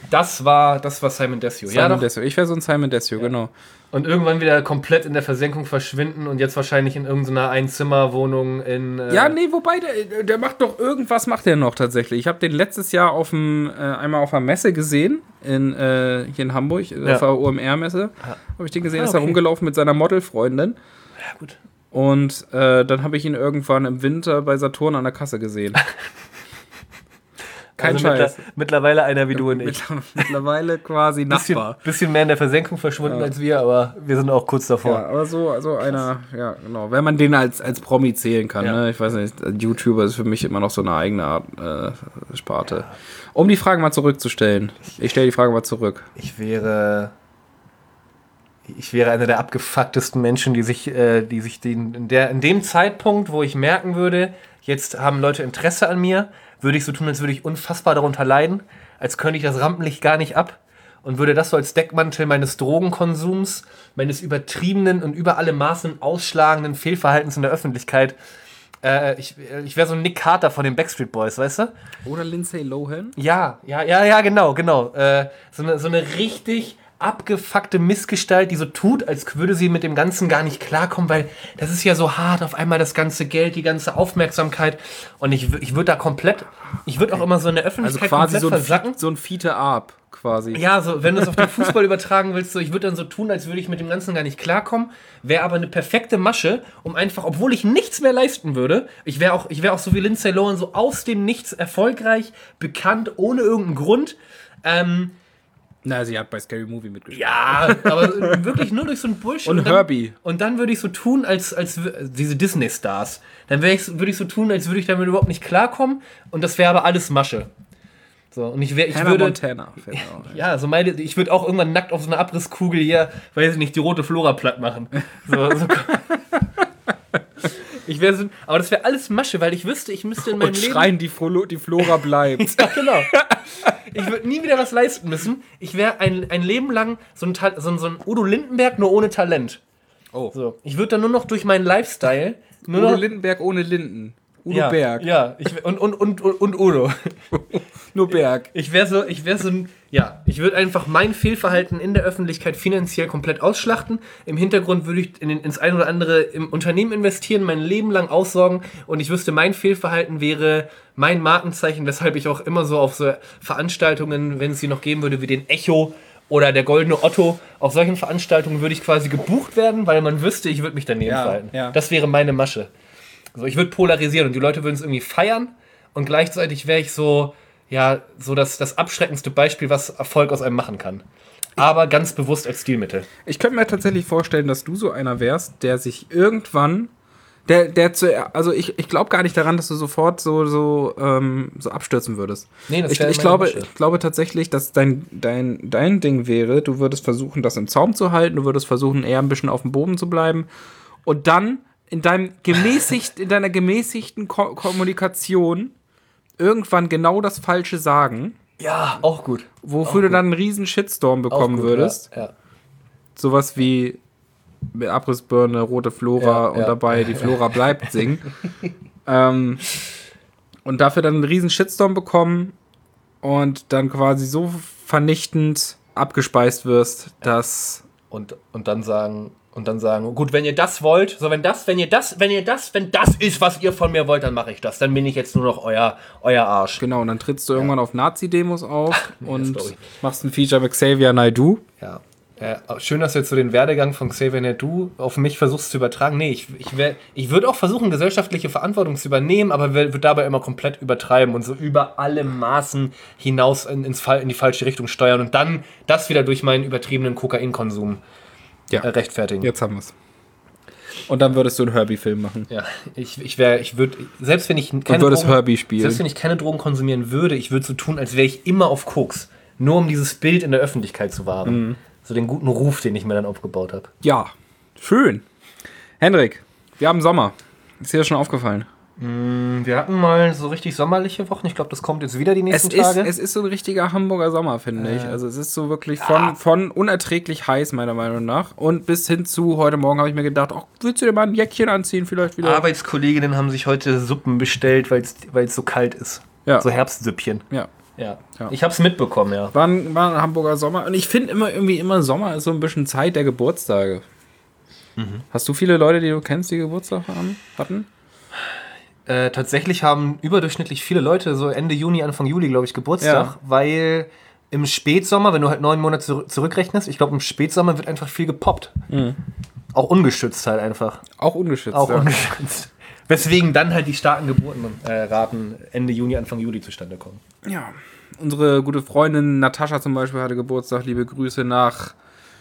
Speaker 2: Das war, das war Simon Desue.
Speaker 1: Simon
Speaker 2: Ja, doch.
Speaker 1: Desue. Ich wäre so ein Simon Desue, ja. Genau.
Speaker 2: Und irgendwann wieder komplett in der Versenkung verschwinden und jetzt wahrscheinlich in irgendeiner Einzimmerwohnung in... Äh
Speaker 1: ja, nee, wobei, der, der macht doch irgendwas, macht der noch tatsächlich. Ich habe den letztes Jahr auf dem, äh, einmal auf einer Messe gesehen, in, äh, hier in Hamburg, ja. auf der O M R-Messe. Ja. Habe ich den gesehen, ah, okay. Ist er rumgelaufen mit seiner Modelfreundin.
Speaker 2: Ja, gut.
Speaker 1: Und äh, dann habe ich ihn irgendwann im Winter bei Saturn an der Kasse gesehen. Kein
Speaker 2: also
Speaker 1: Scheiß.
Speaker 2: Mittler, mittlerweile einer wie du und ich.
Speaker 1: Mittlerweile quasi Nachbar.
Speaker 2: Bisschen, bisschen mehr in der Versenkung verschwunden ja. als wir, aber wir sind auch kurz davor.
Speaker 1: Ja, aber so, so einer, ja, genau. Wenn man den als, als Promi zählen kann, ja. ne? Ich weiß nicht, YouTuber ist für mich immer noch so eine eigene Art äh, Sparte. Ja. Um die Frage mal zurückzustellen. Ich stelle die Frage mal zurück.
Speaker 2: Ich wäre... Ich wäre einer der abgefucktesten Menschen, die sich, äh, die sich den, in, der, in dem Zeitpunkt, wo ich merken würde, jetzt haben Leute Interesse an mir, würde ich so tun, als würde ich unfassbar darunter leiden, als könnte ich das Rampenlicht gar nicht ab und würde das so als Deckmantel meines Drogenkonsums, meines übertriebenen und über alle Maßen ausschlagenden Fehlverhaltens in der Öffentlichkeit. Äh, ich ich wäre so ein Nick Carter von den Backstreet Boys, weißt du?
Speaker 1: Oder Lindsay Lohan?
Speaker 2: Ja, ja, ja, ja, genau, genau. Äh, so eine, so eine richtig abgefuckte Missgestalt, die so tut, als würde sie mit dem Ganzen gar nicht klarkommen, weil das ist ja so hart, auf einmal das ganze Geld, die ganze Aufmerksamkeit und ich, ich würde da komplett, ich würde auch immer so in der Öffentlichkeit
Speaker 1: also quasi
Speaker 2: komplett
Speaker 1: so ein,
Speaker 2: versacken.
Speaker 1: So ein Fiete Arp quasi.
Speaker 2: Ja, so, wenn du es auf den Fußball übertragen willst, so, ich würde dann so tun, als würde ich mit dem Ganzen gar nicht klarkommen, wäre aber eine perfekte Masche, um einfach, obwohl ich nichts mehr leisten würde, ich wäre auch, ich wäre auch so wie Lindsay Lohan, so aus dem Nichts erfolgreich, bekannt, ohne irgendeinen Grund, ähm,
Speaker 1: Na, sie hat bei Scary Movie mitgespielt.
Speaker 2: Ja, aber wirklich nur durch so ein Bullshit.
Speaker 1: Und, und dann, Herbie.
Speaker 2: Und dann würde ich so tun, als, als diese Disney-Stars. Dann ich, würde ich so tun, als würde ich damit überhaupt nicht klarkommen. Und das wäre aber alles Masche. So, und ich, wär, ich
Speaker 1: Hannah
Speaker 2: würde.
Speaker 1: Montana.
Speaker 2: Auch, ja, so meine, ich würde auch irgendwann nackt auf so einer Abrisskugel hier, weiß ich nicht, die rote Flora platt machen. So, so. Ich wäre so, aber das wäre alles Masche, weil ich wüsste, ich müsste in meinem
Speaker 1: und
Speaker 2: Leben...
Speaker 1: schreien, die, Flo- die Flora bleibt.
Speaker 2: Ja, genau. Ich würde nie wieder was leisten müssen. Ich wäre ein, ein Leben lang so ein, Ta- so, ein, so ein Udo Lindenberg, nur ohne Talent.
Speaker 1: Oh.
Speaker 2: So. Ich würde dann nur noch durch meinen Lifestyle... Nur
Speaker 1: Udo
Speaker 2: noch,
Speaker 1: Lindenberg ohne Linden. Udo
Speaker 2: ja,
Speaker 1: Berg.
Speaker 2: Ja, ich, und, und, und, und Udo.
Speaker 1: Nur Berg.
Speaker 2: Ich wäre so, ich wäre so ein, ja, ich würde einfach mein Fehlverhalten in der Öffentlichkeit finanziell komplett ausschlachten. Im Hintergrund würde ich in den, ins ein oder andere im Unternehmen investieren, mein Leben lang aussorgen und ich wüsste, mein Fehlverhalten wäre mein Markenzeichen, weshalb ich auch immer so auf so Veranstaltungen, wenn es sie noch geben würde, wie den Echo oder der Goldene Otto, auf solchen Veranstaltungen würde ich quasi gebucht werden, weil man wüsste, ich würde mich daneben
Speaker 1: ja,
Speaker 2: verhalten.
Speaker 1: Ja.
Speaker 2: Das wäre meine Masche. Also ich würde polarisieren und die Leute würden es irgendwie feiern und gleichzeitig wäre ich so, ja, so das, das abschreckendste Beispiel, was Erfolg aus einem machen kann. Aber ganz bewusst als Stilmittel.
Speaker 1: Ich könnte mir tatsächlich vorstellen, dass du so einer wärst, der sich irgendwann, der, der zu, also ich, ich glaube gar nicht daran, dass du sofort so, so, ähm, so abstürzen würdest. Nee, das ich, ich glaube, ich glaube tatsächlich, dass dein, dein, dein Ding wäre, du würdest versuchen, das im Zaum zu halten, du würdest versuchen, eher ein bisschen auf dem Boden zu bleiben und dann in deinem gemäßigt, in deiner gemäßigten Ko- Kommunikation irgendwann genau das Falsche sagen.
Speaker 2: Ja, auch gut.
Speaker 1: Wofür
Speaker 2: auch
Speaker 1: du
Speaker 2: gut.
Speaker 1: dann einen riesen Shitstorm bekommen gut, würdest.
Speaker 2: Ja, ja.
Speaker 1: Sowas wie mit Abrissbirne, rote Flora
Speaker 2: ja,
Speaker 1: und
Speaker 2: ja.
Speaker 1: dabei die Flora bleibt singen. ähm, und dafür dann einen riesen Shitstorm bekommen und dann quasi so vernichtend abgespeist wirst, dass...
Speaker 2: Und, und dann sagen... Und dann sagen, gut, wenn ihr das wollt, so wenn das, wenn ihr das, wenn ihr das, wenn das ist, was ihr von mir wollt, dann mache ich das. Dann bin ich jetzt nur noch euer, euer Arsch.
Speaker 1: Genau, und dann trittst du ja. irgendwann auf Nazi-Demos auf nee, und machst ein Feature mit Xavier Naidoo.
Speaker 2: Ja. ja. Schön, dass du jetzt so den Werdegang von Xavier Naidoo auf mich versuchst zu übertragen. Nee, ich, ich, ich würde auch versuchen, gesellschaftliche Verantwortung zu übernehmen, aber würde dabei immer komplett übertreiben und so über alle Maßen hinaus in, ins, in die falsche Richtung steuern und dann das wieder durch meinen übertriebenen Kokainkonsum Ja. rechtfertigen.
Speaker 1: Jetzt haben wir es. Und dann würdest du einen Herbie-Film machen.
Speaker 2: Ja, ich, ich wäre, ich würde, selbst wenn ich keine
Speaker 1: und würdest
Speaker 2: Drogen,
Speaker 1: Herbie spielen.
Speaker 2: Selbst wenn ich keine Drogen konsumieren würde, ich würde so tun, als wäre ich immer auf Koks. Nur um dieses Bild in der Öffentlichkeit zu wahren. Mhm. So den guten Ruf, den ich mir dann aufgebaut habe.
Speaker 1: Ja, schön. Hendrik, wir haben Sommer. Ist dir das schon aufgefallen?
Speaker 2: Wir hatten mal so richtig sommerliche Wochen. Ich glaube, das kommt jetzt wieder die nächsten
Speaker 1: es
Speaker 2: Tage.
Speaker 1: Ist, es ist so ein richtiger Hamburger Sommer, finde äh. ich. Also es ist so wirklich von, ja. von unerträglich heiß, meiner Meinung nach. Und bis hin zu heute Morgen habe ich mir gedacht, ach, willst du dir mal ein Jäckchen anziehen vielleicht wieder?
Speaker 2: Arbeitskolleginnen haben sich heute Suppen bestellt, weil es so kalt ist.
Speaker 1: Ja.
Speaker 2: So Herbstsüppchen.
Speaker 1: Ja.
Speaker 2: Ja.
Speaker 1: Ja.
Speaker 2: Ich hab's mitbekommen, ja.
Speaker 1: War ein, war ein Hamburger Sommer. Und ich finde immer irgendwie immer Sommer ist so ein bisschen Zeit der Geburtstage. Mhm. Hast du viele Leute, die du kennst, die Geburtstag haben, hatten?
Speaker 2: Äh, tatsächlich haben überdurchschnittlich viele Leute so Ende Juni, Anfang Juli, glaube ich, Geburtstag,
Speaker 1: Ja.
Speaker 2: weil im Spätsommer, wenn du halt neun Monate zurück- zurückrechnest, ich glaube, im Spätsommer wird einfach viel gepoppt.
Speaker 1: Mhm.
Speaker 2: Auch ungeschützt halt einfach.
Speaker 1: Auch ungeschützt.
Speaker 2: Auch
Speaker 1: ja.
Speaker 2: ungeschützt. Weswegen dann halt die starken Geburtenraten äh, Ende Juni, Anfang Juli zustande kommen.
Speaker 1: Ja. Unsere gute Freundin Natascha zum Beispiel hatte Geburtstag. Liebe Grüße nach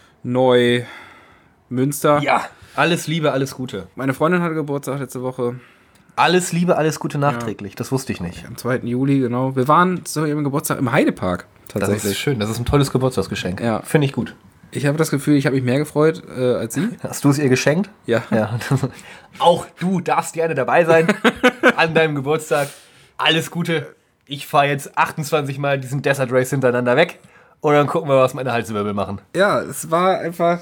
Speaker 1: Neumünster.
Speaker 2: Ja, alles Liebe, alles Gute.
Speaker 1: Meine Freundin hatte Geburtstag letzte Woche.
Speaker 2: Alles Liebe, alles Gute nachträglich. Ja. Das wusste ich nicht.
Speaker 1: Am zweiten Juli, genau. Wir waren zu ihrem Geburtstag im Heidepark. Tatsächlich.
Speaker 2: Das ist schön. Das ist ein tolles Geburtstagsgeschenk.
Speaker 1: Ja.
Speaker 2: Finde ich gut.
Speaker 1: Ich habe das Gefühl, ich habe mich mehr gefreut äh, als sie.
Speaker 2: Hast du es ihr geschenkt?
Speaker 1: Ja.
Speaker 2: Ja. Auch du darfst gerne dabei sein an deinem Geburtstag. Alles Gute. Ich fahre jetzt achtundzwanzig Mal diesen Desert Race hintereinander weg und dann gucken wir, was meine Halswirbel machen.
Speaker 1: Ja, es war einfach...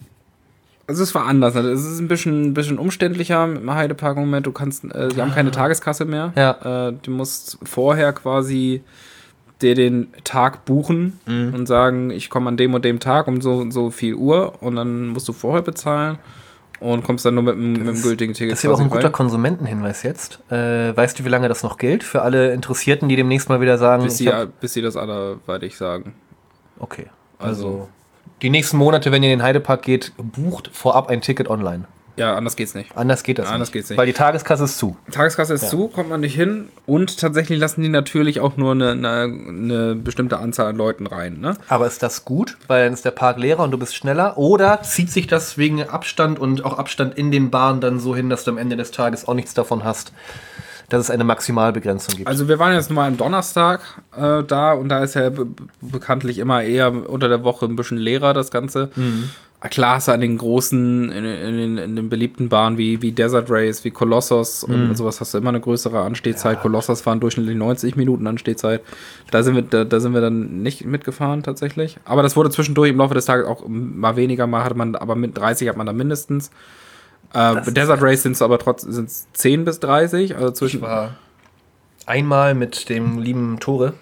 Speaker 1: Also es war anders. Es ist ein bisschen, ein bisschen umständlicher im Heidepark im Moment. Du kannst, äh, die haben keine Tageskasse mehr.
Speaker 2: Ja.
Speaker 1: Äh, du musst vorher quasi dir den Tag buchen mhm. und sagen, ich komme an dem und dem Tag um so und so viel Uhr und dann musst du vorher bezahlen und kommst dann nur mit, mit dem gültigen Ticket.
Speaker 2: Das ist ja auch ein guter rein. Konsumentenhinweis jetzt. Äh, weißt du, wie lange das noch gilt? Für alle Interessierten, die demnächst mal wieder sagen...
Speaker 1: Bis sie, bis sie das anderweitig sagen.
Speaker 2: Okay. Also, also die nächsten Monate, wenn ihr in den Heidepark geht, bucht vorab ein Ticket online.
Speaker 1: Ja, anders geht's nicht.
Speaker 2: Anders geht das
Speaker 1: anders
Speaker 2: nicht.
Speaker 1: Geht's nicht.
Speaker 2: Weil die Tageskasse ist zu.
Speaker 1: Tageskasse ist
Speaker 2: ja.
Speaker 1: zu, kommt man nicht hin. Und tatsächlich lassen die natürlich auch nur eine, eine, eine bestimmte Anzahl an Leuten rein. Ne?
Speaker 2: Aber ist das gut? Weil dann ist der Park leerer und du bist schneller? Oder zieht sich das wegen Abstand und auch Abstand in den Bahnen dann so hin, dass du am Ende des Tages auch nichts davon hast, dass es eine Maximalbegrenzung gibt?
Speaker 1: Also wir waren jetzt mal am Donnerstag äh, da und da ist ja be- bekanntlich immer eher unter der Woche ein bisschen leerer das Ganze. Mhm. Klar hast du an den großen, in, in, in, in den beliebten Bahnen wie, wie Desert Race, wie Kolossos und mhm. sowas hast du immer eine größere Anstehzeit. Ja. Kolossos waren durchschnittlich neunzig Minuten Anstehzeit. Da sind wir, da, da sind wir dann nicht mitgefahren tatsächlich. Aber das wurde zwischendurch im Laufe des Tages auch mal weniger, mal hatte man, aber mit dreißig hat man da mindestens. Äh, Desert Race sind es aber trotzdem sind's zehn bis dreißig. Also zwischen
Speaker 2: ich war einmal mit dem lieben Tore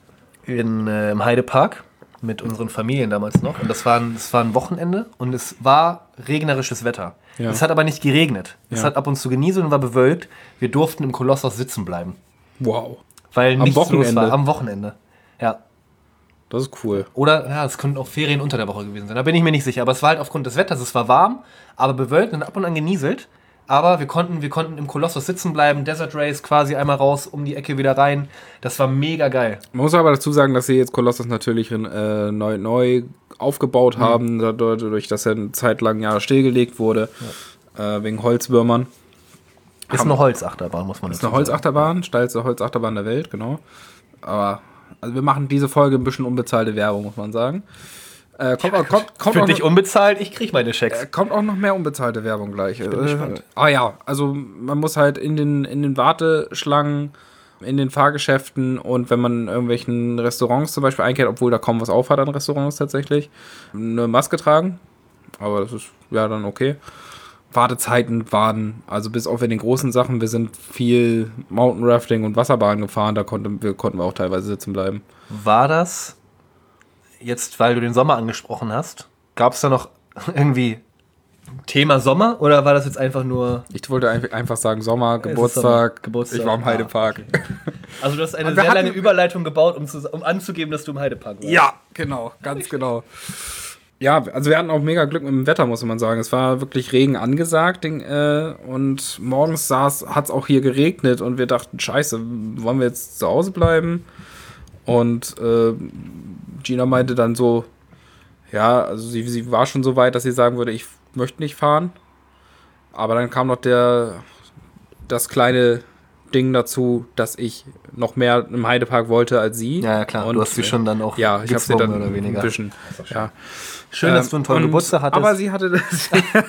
Speaker 2: in, äh, im Heidepark mit unseren Familien damals noch. Und das war ein, das war ein Wochenende und es war regnerisches Wetter. Ja. Es hat aber nicht geregnet. Es ja. hat ab und zu genieselt und war bewölkt. Wir durften im Kolossos sitzen bleiben.
Speaker 1: Wow.
Speaker 2: Weil
Speaker 1: am
Speaker 2: nichts
Speaker 1: Wochenende.
Speaker 2: los war. Am Wochenende. Ja.
Speaker 1: Das ist cool.
Speaker 2: Oder, ja, es könnten auch Ferien unter der Woche gewesen sein. Da bin ich mir nicht sicher. Aber es war halt aufgrund des Wetters. Es war warm, aber bewölkt und ab und an genieselt. Aber wir konnten, wir konnten im Kolossos sitzen bleiben, Desert Race quasi einmal raus, um die Ecke wieder rein. Das war mega geil.
Speaker 1: Man muss aber dazu sagen, dass sie jetzt Kolossos natürlich äh, neu, neu aufgebaut mhm. haben, dadurch, dass er eine Zeit lang ja stillgelegt wurde, ja. äh, wegen Holzwürmern.
Speaker 2: Ist haben, eine Holzachterbahn, muss man dazu sagen.
Speaker 1: Ist eine Holzachterbahn, steilste Holzachterbahn der Welt, genau. Aber also wir machen diese Folge ein bisschen unbezahlte Werbung, muss man sagen. Äh, kommt,
Speaker 2: ja,
Speaker 1: auch, kommt, kommt
Speaker 2: Für
Speaker 1: auch
Speaker 2: dich
Speaker 1: noch,
Speaker 2: unbezahlt, ich krieg meine Schecks.
Speaker 1: Äh, kommt auch noch mehr unbezahlte Werbung gleich.
Speaker 2: Ich bin äh, gespannt.
Speaker 1: Ah ja, also man muss halt in den, in den Warteschlangen, in den Fahrgeschäften und wenn man in irgendwelchen Restaurants zum Beispiel einkehrt, obwohl da kaum was auf hat an Restaurants tatsächlich, eine Maske tragen. Aber das ist ja dann okay. Wartezeiten waren, also bis auf in den großen Sachen, wir sind viel Mountain Rafting und Wasserbahn gefahren, da konnten wir, konnten wir auch teilweise sitzen bleiben.
Speaker 2: War das jetzt, weil du den Sommer angesprochen hast, gab es da noch irgendwie Thema Sommer oder war das jetzt einfach nur...
Speaker 1: Ich wollte einfach sagen Sommer, Geburtstag,
Speaker 2: Geburtstag,
Speaker 1: ich war im Heidepark.
Speaker 2: Ah, okay. Also du hast eine sehr lange Überleitung gebaut, um, zu, um anzugeben, dass du im Heidepark warst.
Speaker 1: Ja, genau, ganz genau. Ja, also wir hatten auch mega Glück mit dem Wetter, muss man sagen. Es war wirklich Regen angesagt äh, und morgens hat es auch hier geregnet und wir dachten, scheiße, wollen wir jetzt zu Hause bleiben? Und äh, Gina meinte dann so, ja, also sie, sie war schon so weit, dass sie sagen würde, ich möchte nicht fahren. Aber dann kam noch der das kleine Ding dazu, dass ich noch mehr im Heidepark wollte als sie.
Speaker 2: Ja, ja klar, und du hast sie schon dann auch
Speaker 1: ja, ich habe sie dann
Speaker 2: oder weniger.
Speaker 1: ein bisschen, ja.
Speaker 2: Schön, dass du einen tollen
Speaker 1: und,
Speaker 2: Geburtstag hattest.
Speaker 1: Aber sie hatte das,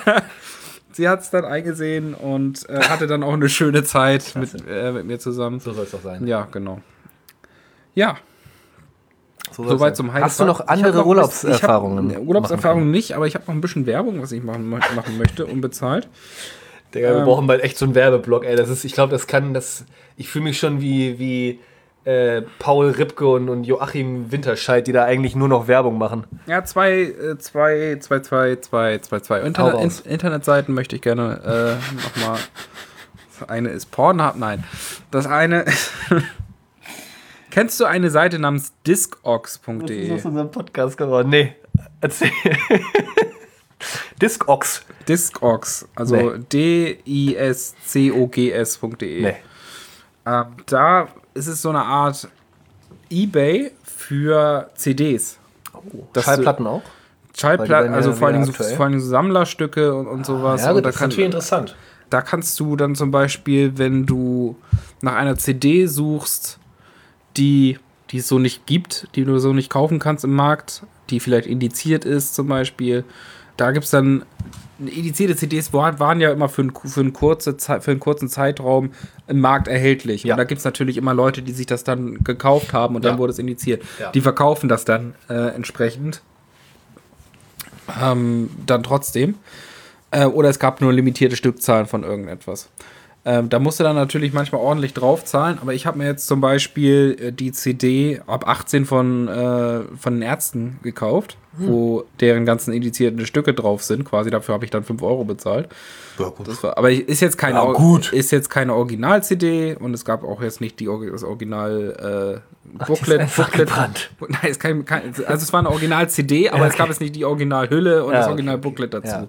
Speaker 1: sie hat es dann eingesehen und äh, hatte dann auch eine schöne Zeit mit, äh, mit mir zusammen.
Speaker 2: So soll es doch sein.
Speaker 1: Ja, genau. Ja.
Speaker 2: So
Speaker 1: Soweit zum Heidepark.
Speaker 2: Hast du noch andere noch Urlaubserfahrungen?
Speaker 1: Hab, Urlaubserfahrungen nicht, aber ich habe noch ein bisschen Werbung, was ich machen, machen möchte, unbezahlt.
Speaker 2: Digga, wir ähm, brauchen bald echt so einen Werbeblock, ey. Das ist, ich glaube, das kann, das. Ich fühle mich schon wie, wie äh, Paul Ripke und, und Joachim Winterscheid, die da eigentlich nur noch Werbung machen.
Speaker 1: Ja, zwei, äh, zwei, zwei, zwei, zwei, zwei, zwei Internet, in, Internetseiten möchte ich gerne äh, nochmal. Das eine ist Pornhub, nein. Das eine ist Kennst du eine Seite namens discogs punkt de?
Speaker 2: Das ist aus unserem Podcast geworden. Nee, erzähl. Discogs.
Speaker 1: Discogs, also nee. D I S C O G S punkt de.
Speaker 2: Nee.
Speaker 1: Ähm, da ist es so eine Art eBay für C Ds.
Speaker 2: Oh, Schallplatten auch?
Speaker 1: Schallplatten, also vor allen, Dingen so, vor allen Dingen so Sammlerstücke und, und sowas.
Speaker 2: Ja, gut,
Speaker 1: und da
Speaker 2: das ist
Speaker 1: kann,
Speaker 2: natürlich interessant.
Speaker 1: Da kannst du dann zum Beispiel, wenn du nach einer C D suchst, die, die es so nicht gibt, die du so nicht kaufen kannst im Markt, die vielleicht indiziert ist zum Beispiel, da gibt es dann indizierte C Ds, waren ja immer für, ein, für, eine kurze Zeit, für einen kurzen Zeitraum im Markt erhältlich. Ja. Und da gibt es natürlich immer Leute, die sich das dann gekauft haben und ja. dann wurde es indiziert. Ja. Die verkaufen das dann äh, entsprechend ähm, dann trotzdem. Äh, oder es gab nur limitierte Stückzahlen von irgendetwas. Ähm, da musst du dann natürlich manchmal ordentlich draufzahlen, aber ich habe mir jetzt zum Beispiel äh, die C D ab achtzehn von, äh, von den Ärzten gekauft, hm. wo deren ganzen indizierten Stücke drauf sind. Quasi dafür habe ich dann fünf Euro bezahlt.
Speaker 2: Ja, gut.
Speaker 1: Das war, aber ist jetzt keine,
Speaker 2: ja, gut.
Speaker 1: ist jetzt keine Original-C D und es gab auch jetzt nicht die, das Original äh, Booklet.
Speaker 2: Ach, Booklet.
Speaker 1: Nein, es kein, kein, also es war eine Original-C D, aber ja, okay. es gab jetzt nicht die Original-Hülle und
Speaker 2: ja,
Speaker 1: das
Speaker 2: okay,
Speaker 1: Original-Booklet
Speaker 2: okay.
Speaker 1: dazu.
Speaker 2: Ja,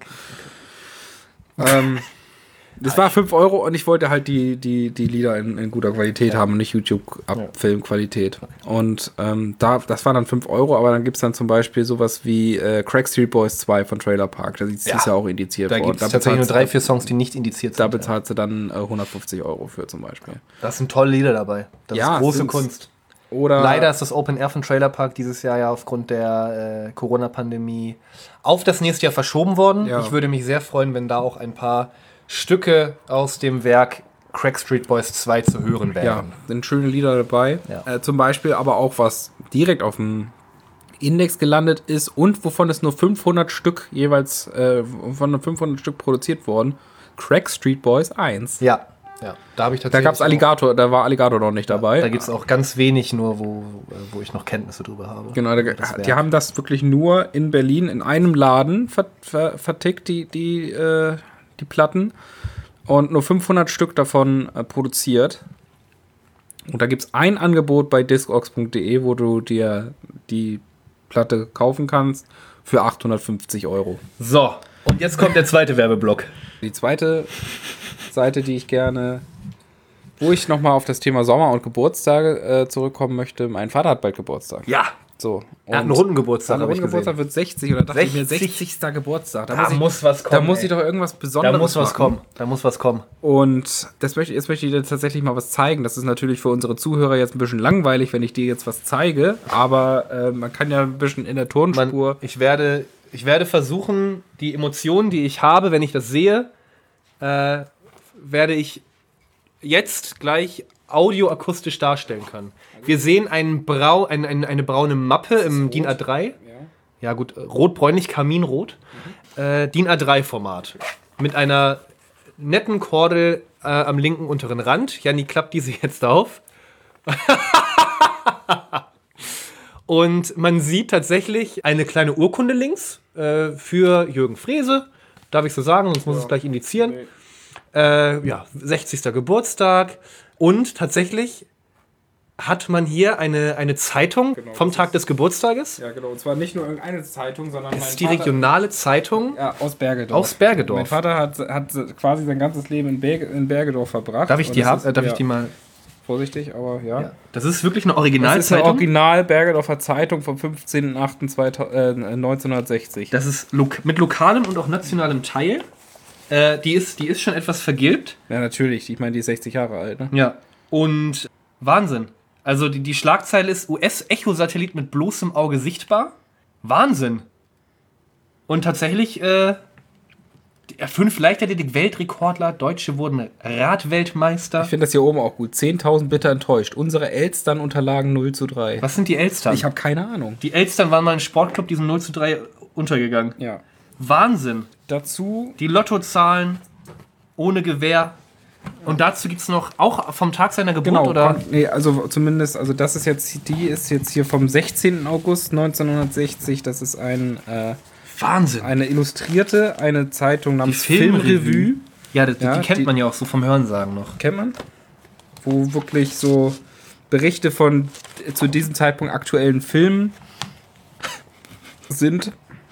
Speaker 2: okay.
Speaker 1: Ähm, das war fünf Euro und ich wollte halt die, die, die Lieder in, in guter Qualität ja. haben und nicht YouTube-Film-Qualität. Und ähm, da, das waren dann fünf Euro, aber dann gibt es dann zum Beispiel sowas wie äh, Crack Street Boys zwei von Trailer Park. Das ist ja, ja auch indiziert
Speaker 2: da worden. Da gibt es tatsächlich nur drei, vier Songs, die nicht indiziert sind.
Speaker 1: Da bezahlt ja. sie dann äh, hundertfünfzig Euro für zum Beispiel.
Speaker 2: Das sind tolle Lieder dabei. Das
Speaker 1: ja,
Speaker 2: ist große Kunst.
Speaker 1: Oder
Speaker 2: Leider ist das Open Air von Trailer Park dieses Jahr ja aufgrund der äh, Corona-Pandemie auf das nächste Jahr verschoben worden. Ja. Ich würde mich sehr freuen, wenn da auch ein paar Stücke aus dem Werk Crack Street Boys zwei zu hören wären.
Speaker 1: Ja, sind schöne Lieder dabei. Ja. Äh, zum Beispiel aber auch, was direkt auf dem Index gelandet ist und wovon es nur fünfhundert Stück jeweils, äh, von fünfhundert Stück produziert wurden. Crack Street Boys eins.
Speaker 2: Ja. Ja, da habe ich tatsächlich.
Speaker 1: Da gab es Alligator, da war Alligator noch nicht dabei.
Speaker 2: Ja, da gibt es auch ganz wenig nur, wo, wo ich noch Kenntnisse drüber habe.
Speaker 1: Genau, da, die haben das wirklich nur in Berlin in einem Laden ver, ver, vertickt, die, die, äh, die Platten. Und nur fünfhundert Stück davon äh, produziert. Und da gibt es ein Angebot bei discogs punkt de, wo du dir die Platte kaufen kannst für achthundertfünfzig Euro.
Speaker 2: So, und jetzt kommt der zweite Werbeblock.
Speaker 1: Die zweite Seite, die ich gerne, wo ich nochmal auf das Thema Sommer und Geburtstage äh, zurückkommen möchte. Mein Vater hat bald Geburtstag.
Speaker 2: Ja.
Speaker 1: So.
Speaker 2: Er hat einen runden Geburtstag.
Speaker 1: Ein runden Geburtstag wird sechzig oder dachte
Speaker 2: sechzig?
Speaker 1: Ich mir sechzigster Geburtstag.
Speaker 2: Da, da muss, ich, muss was kommen.
Speaker 1: Da muss ich doch irgendwas Besonderes
Speaker 2: Da muss was
Speaker 1: machen.
Speaker 2: kommen. Da muss was kommen.
Speaker 1: Und das möchte, jetzt möchte ich dir tatsächlich mal was zeigen. Das ist natürlich für unsere Zuhörer jetzt ein bisschen langweilig, wenn ich dir jetzt was zeige. Aber äh, man kann ja ein bisschen in der Tonspur.
Speaker 2: Man, ich, werde, ich werde versuchen, die Emotionen, die ich habe, wenn ich das sehe, äh, werde ich jetzt gleich audioakustisch darstellen können. Wir sehen einen Brau, ein, ein, eine braune Mappe im DIN A drei. Ja, ja gut, rot-bräunlich, kaminrot. Mhm. Äh, DIN A drei Format. Mit einer netten Kordel äh, am linken unteren Rand. Janni klappt diese jetzt auf. Und man sieht tatsächlich eine kleine Urkunde links äh, für Jürgen Frese. Darf ich so sagen, sonst muss ja. es gleich indizieren. Nee. Äh, ja, sechzigster Geburtstag. Und tatsächlich hat man hier eine, eine Zeitung genau, vom Tag des Geburtstages.
Speaker 1: Ja, genau. Und zwar nicht nur irgendeine Zeitung, sondern
Speaker 2: es ist die Vater, regionale Zeitung
Speaker 1: ja, aus Bergedorf.
Speaker 2: Aus Bergedorf.
Speaker 1: Mein Vater hat, hat quasi sein ganzes Leben in, Berge, in Bergedorf verbracht.
Speaker 2: Darf ich die haben? Äh, darf
Speaker 1: ja,
Speaker 2: ich die mal?
Speaker 1: Vorsichtig, aber ja. ja.
Speaker 2: Das ist wirklich eine Originalzeitung. Das ist eine
Speaker 1: Original Bergedorfer Zeitung vom fünfzehnten achten neunzehnhundertsechzig.
Speaker 2: Das ist lo- mit lokalem und auch nationalem Teil. Äh, die, ist, die ist schon etwas vergilbt.
Speaker 1: Ja, natürlich. Ich meine, die ist sechzig Jahre alt, ne?
Speaker 2: Ja. Und Wahnsinn. Also die, die Schlagzeile ist: U S-Echo-Satellit mit bloßem Auge sichtbar. Wahnsinn. Und tatsächlich, äh, fünf Leichtathletik-Weltrekordler, Deutsche wurden Radweltmeister.
Speaker 1: Ich finde das hier oben auch gut. zehntausend bitter enttäuscht. Unsere Elstern unterlagen null zu drei.
Speaker 2: Was sind die Elstern?
Speaker 1: Ich habe keine Ahnung.
Speaker 2: Die Elstern waren mal ein Sportclub, die sind null zu drei untergegangen.
Speaker 1: Ja.
Speaker 2: Wahnsinn.
Speaker 1: Dazu
Speaker 2: die Lottozahlen ohne Gewähr. Und dazu gibt es noch, auch vom Tag seiner Geburt,
Speaker 1: Genau,
Speaker 2: oder?
Speaker 1: kon- nee, also zumindest, also das ist jetzt, die ist jetzt hier vom sechzehnten August neunzehnhundertsechzig. Das ist ein, äh,
Speaker 2: Wahnsinn.
Speaker 1: eine illustrierte, eine Zeitung
Speaker 2: Die
Speaker 1: namens
Speaker 2: Filmrevue.
Speaker 1: Filmrevue.
Speaker 2: Ja, die,
Speaker 1: Ja,
Speaker 2: die kennt
Speaker 1: die-
Speaker 2: man ja auch so vom Hörensagen noch.
Speaker 1: Kennt man? Wo wirklich so Berichte von äh, zu diesem Zeitpunkt aktuellen Filmen sind.